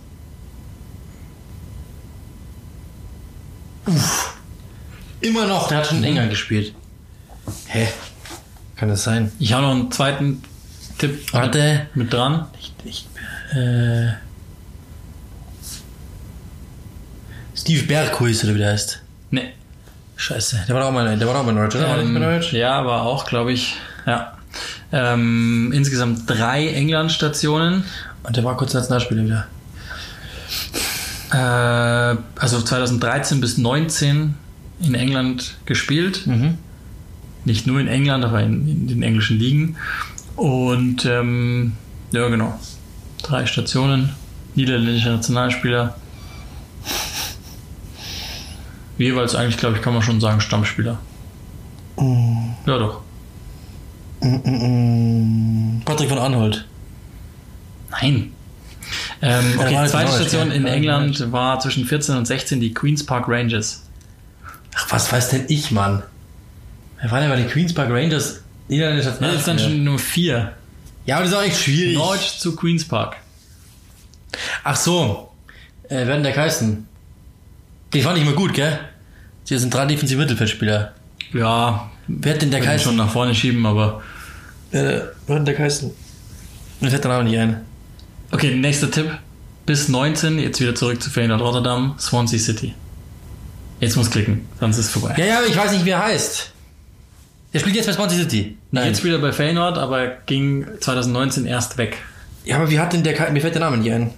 Immer noch. Der hat schon in England gespielt. Hä? Kann das sein? Ich habe noch einen zweiten Tipp Warte. mit, mit dran. Ich, ich, äh, Steve Berghuis, oder wie der heißt. ne. Scheiße. Der war auch mal, der war auch mal Norwich, oder? War der nicht bei Ähm, Norwich? ja, aber auch, glaube ich, ja. Ähm, insgesamt drei England-Stationen. Und der war kurz Nationalspieler wieder. Äh, also zweitausenddreizehn bis neunzehn in England gespielt. Mhm. Nicht nur in England, aber in, in den englischen Ligen. Und ähm, ja, genau. Drei Stationen. Niederländischer Nationalspieler. Jeweils eigentlich, glaube ich, kann man schon sagen, Stammspieler. Mm. Ja, doch. Mm, mm, mm. Patrick von Anholt. Nein. Ähm, Ja, okay, war die zweite halt Station Norwich, in ja. England war zwischen vierzehn und sechzehn die Queen's Park Rangers. Ach, was weiß denn ich, Mann? Wer war denn bei den Queen's Park Rangers? Niederländischer Das ist dann Nationalspieler. schon Nummer vier. Ja, aber das ist auch echt schwierig. Norwich zu Queen's Park. Ach so. Äh, wer hat denn der heißen? Die fand ich immer gut, gell? Die sind drei defensive Mittelfeldspieler. Ja, Wer hat denn der kann heißen? schon nach vorne schieben, aber... Äh, wer hat denn der heißen? Mir fällt der Name nicht ein. Okay, nächster Tipp. Bis neunzehn, jetzt wieder zurück zu Feyenoord Rotterdam, Swansea City. Jetzt muss klicken, sonst ist es vorbei. Ja, ja, aber ich weiß nicht, wer er heißt. Der spielt jetzt bei Swansea City. Nein. Jetzt wieder bei Feyenoord, aber ging zweitausendneunzehn erst weg. Ja, aber wie hat denn der... Ka- Mir fällt der Name nicht ein.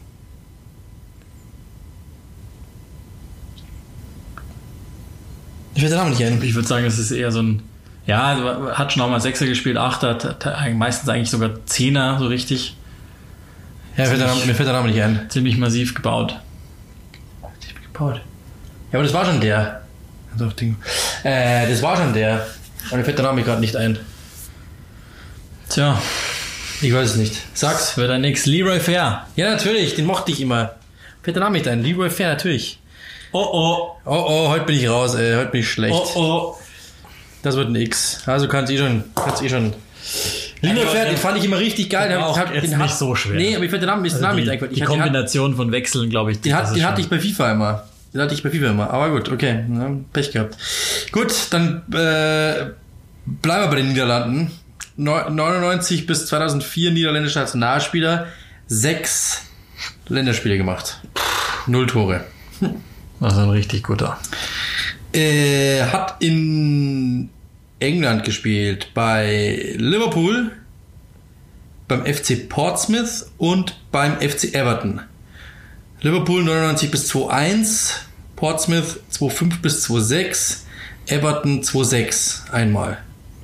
Mir fällt der Name nicht ein. Ich würde sagen, es ist eher so ein Ja, also hat schon auch mal Sechser gespielt, Achter, hat meistens eigentlich sogar Zehner, so richtig. Ja, mir fällt, mir fällt der Name nicht ein. Ziemlich massiv gebaut. Massiv gebaut. Ja, aber das war schon der. Äh, das war schon der. Aber mir fällt der Name gerade nicht ein. Tja. Ich weiß es nicht. Sag's. Wird ein nix. Leroy Fair. Ja, natürlich, den mochte ich immer. Fällt der Name nicht ein. Leroy Fair, natürlich. Oh oh. Oh oh, heute bin ich raus, ey. Heute bin ich schlecht. Oh oh. Das wird ein X. Also kannst eh schon. Kannst eh schon. Leroy Fair, den fand ich immer richtig geil. Den auch hab, jetzt den nicht hat, so schwer. Nee, aber ich fand den Namen, ist Also der Name die, nicht eingefallen. die Ich Kombination hat, von Wechseln, glaube ich. Den, hat, den hatte ich bei FIFA immer. Den hatte ich bei FIFA immer. Aber gut, okay. Ja, Pech gehabt. Gut, dann äh, bleiben wir bei den Niederlanden. neunundneunzig bis zweitausendvier niederländischer Nationalspieler. Sechs Länderspiele gemacht. Null Tore. Das ist ein richtig guter. Äh, hat in England gespielt. Bei Liverpool, beim F C Portsmouth und beim F C Everton. Liverpool neunundneunzig bis zweitausendeins, Portsmouth zweitausendfünf bis zweitausendsechs, Everton zweitausendsechs einmal.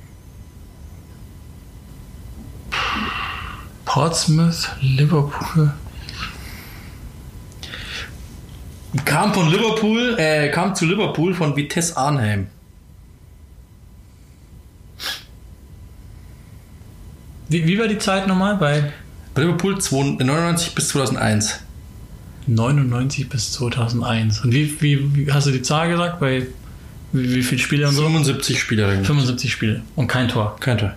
Portsmouth, Liverpool. Kam von Liverpool, äh, kam zu Liverpool von Vitesse Arnhem. Wie, wie war die Zeit nochmal bei? Bei Liverpool neunundneunzig bis zweitausendeins. neunundneunzig bis zweitausendeins. Und wie, wie, wie hast du die Zahl gesagt? Bei wie, wie viele Spiele und so? fünfundsiebzig Spiele. fünfundsiebzig Spiele. Und kein Tor. Kein Tor.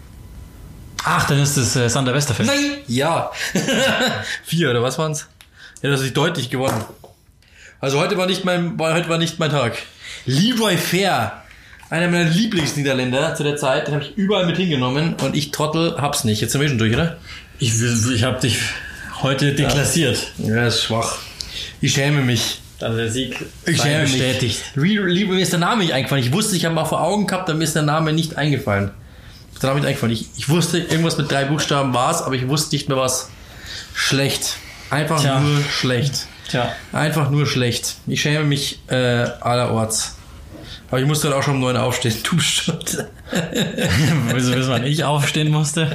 Ach, dann ist es äh, Sander Westerfeld. Nein! Ja. Vier, oder was waren's? Ja, das ist deutlich gewonnen. Also heute war nicht mein, heute war nicht mein Tag. Leroy Fair. Einer meiner Lieblingsniederländer zu der Zeit. Den habe ich überall mit hingenommen und ich Trottel hab's nicht. Jetzt sind wir schon durch, oder? Ich, ich habe dich heute deklassiert. Ja, ja, ist schwach. Ich schäme mich. Also der Sieg ich schäme bestätigt. Mich. Leroy, mir ist der Name nicht eingefallen. Ich wusste, ich habe mal vor Augen gehabt, aber mir ist der Name nicht eingefallen. Der Name nicht eingefallen. Ich, ich wusste, irgendwas mit drei Buchstaben war's, aber ich wusste nicht mehr was. Schlecht. Einfach Tja. nur schlecht. Tja. Einfach nur schlecht. Ich schäme mich äh, allerorts. Aber ich musste dann auch schon um neun aufstehen. Du Stunde. Wieso wissen, wann ich aufstehen musste?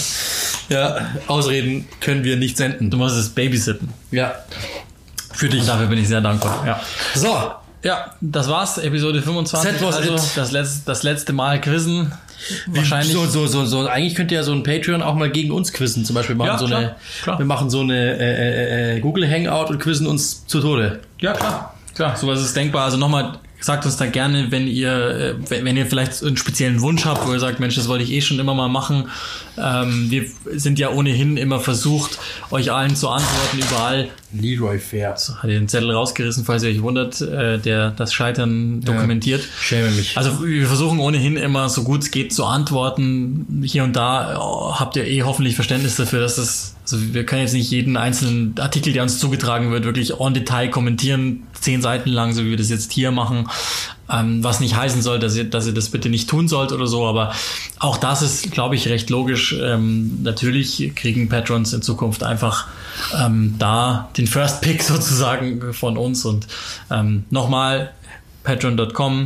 Ja, Ausreden können wir nicht senden. Du musst es babysitten. Ja. Für dich. Und dafür bin ich sehr dankbar. Ja. So. Ja, das war's. Episode fünfundzwanzig. That was also it. Das, letzte, das letzte Mal quizzen. Wahrscheinlich. So, so, so, so. Eigentlich könnte ja so ein Patreon auch mal gegen uns quizzen. Zum Beispiel wir machen ja, so klar, eine, klar. wir machen so eine äh, äh, Google Hangout und quizzen uns zu Tode. Ja, klar. Klar, sowas ist denkbar. Also nochmal, sagt uns da gerne, wenn ihr, wenn ihr vielleicht einen speziellen Wunsch habt, wo ihr sagt, Mensch, das wollte ich eh schon immer mal machen. Ähm, wir sind ja ohnehin immer versucht, euch allen zu antworten, überall. Leroy Fair. So, hat ihr den Zettel rausgerissen, falls ihr euch wundert, äh, der das Scheitern dokumentiert. Ja, schäme mich. Also wir versuchen ohnehin immer, so gut es geht, zu antworten. Hier und da oh, habt ihr eh hoffentlich Verständnis dafür, dass das, also wir können jetzt nicht jeden einzelnen Artikel, der uns zugetragen wird, wirklich en Detail kommentieren, zehn Seiten lang, so wie wir das jetzt hier machen. Ähm, was nicht heißen soll, dass ihr, dass ihr das bitte nicht tun sollt oder so, aber auch das ist, glaube ich, recht logisch. Ähm, natürlich kriegen Patrons in Zukunft einfach ähm, da den First Pick sozusagen von uns und ähm, nochmal patreon dot com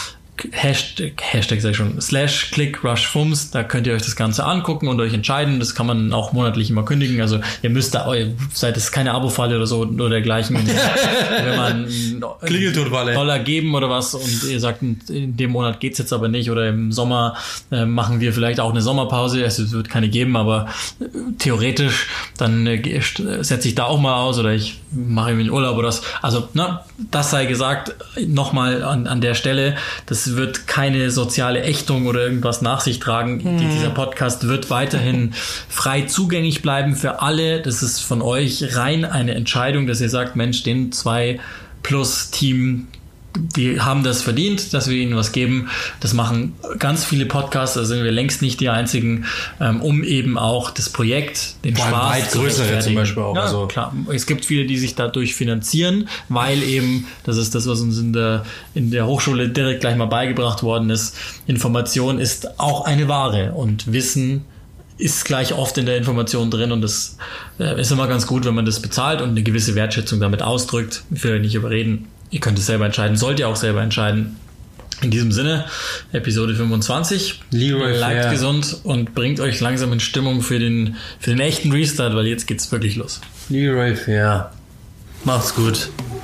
Hashtag, Hashtag sag ich schon, slash clickrushfums, da könnt ihr euch das Ganze angucken und euch entscheiden. Das kann man auch monatlich immer kündigen. Also ihr müsst da, ihr seid es keine Abo-Falle oder so oder dergleichen. Wenn man einen Dollar geben oder was und ihr sagt, in dem Monat geht's jetzt aber nicht oder im Sommer äh, machen wir vielleicht auch eine Sommerpause. Es wird keine geben, aber äh, theoretisch dann äh, setze ich da auch mal aus oder ich mache irgendwie einen Urlaub oder was. Also, ne, das sei gesagt, nochmal an, an der Stelle, das wird keine soziale Ächtung oder irgendwas nach sich tragen. Hm. Dieser Podcast wird weiterhin frei zugänglich bleiben für alle. Das ist von euch rein eine Entscheidung, dass ihr sagt, Mensch, den zwei plus Team, die haben das verdient, dass wir ihnen was geben. Das machen ganz viele Podcasts, da sind wir längst nicht die einzigen, um eben auch das Projekt, den Spaß weit größere zum Beispiel auch. Ja, also. Klar. Es gibt viele, die sich dadurch finanzieren, weil eben, das ist das, was uns in der, in der Hochschule direkt gleich mal beigebracht worden ist, Information ist auch eine Ware und Wissen ist gleich oft in der Information drin und das ist immer ganz gut, wenn man das bezahlt und eine gewisse Wertschätzung damit ausdrückt. Ich will nicht überreden. Ihr könnt es selber entscheiden, sollt ihr auch selber entscheiden. In diesem Sinne, Episode fünfundzwanzig. Leroy Bleibt Fair. gesund und bringt euch langsam in Stimmung für den, für den echten Restart, weil jetzt geht's wirklich los. Leroy Fair. Macht's gut.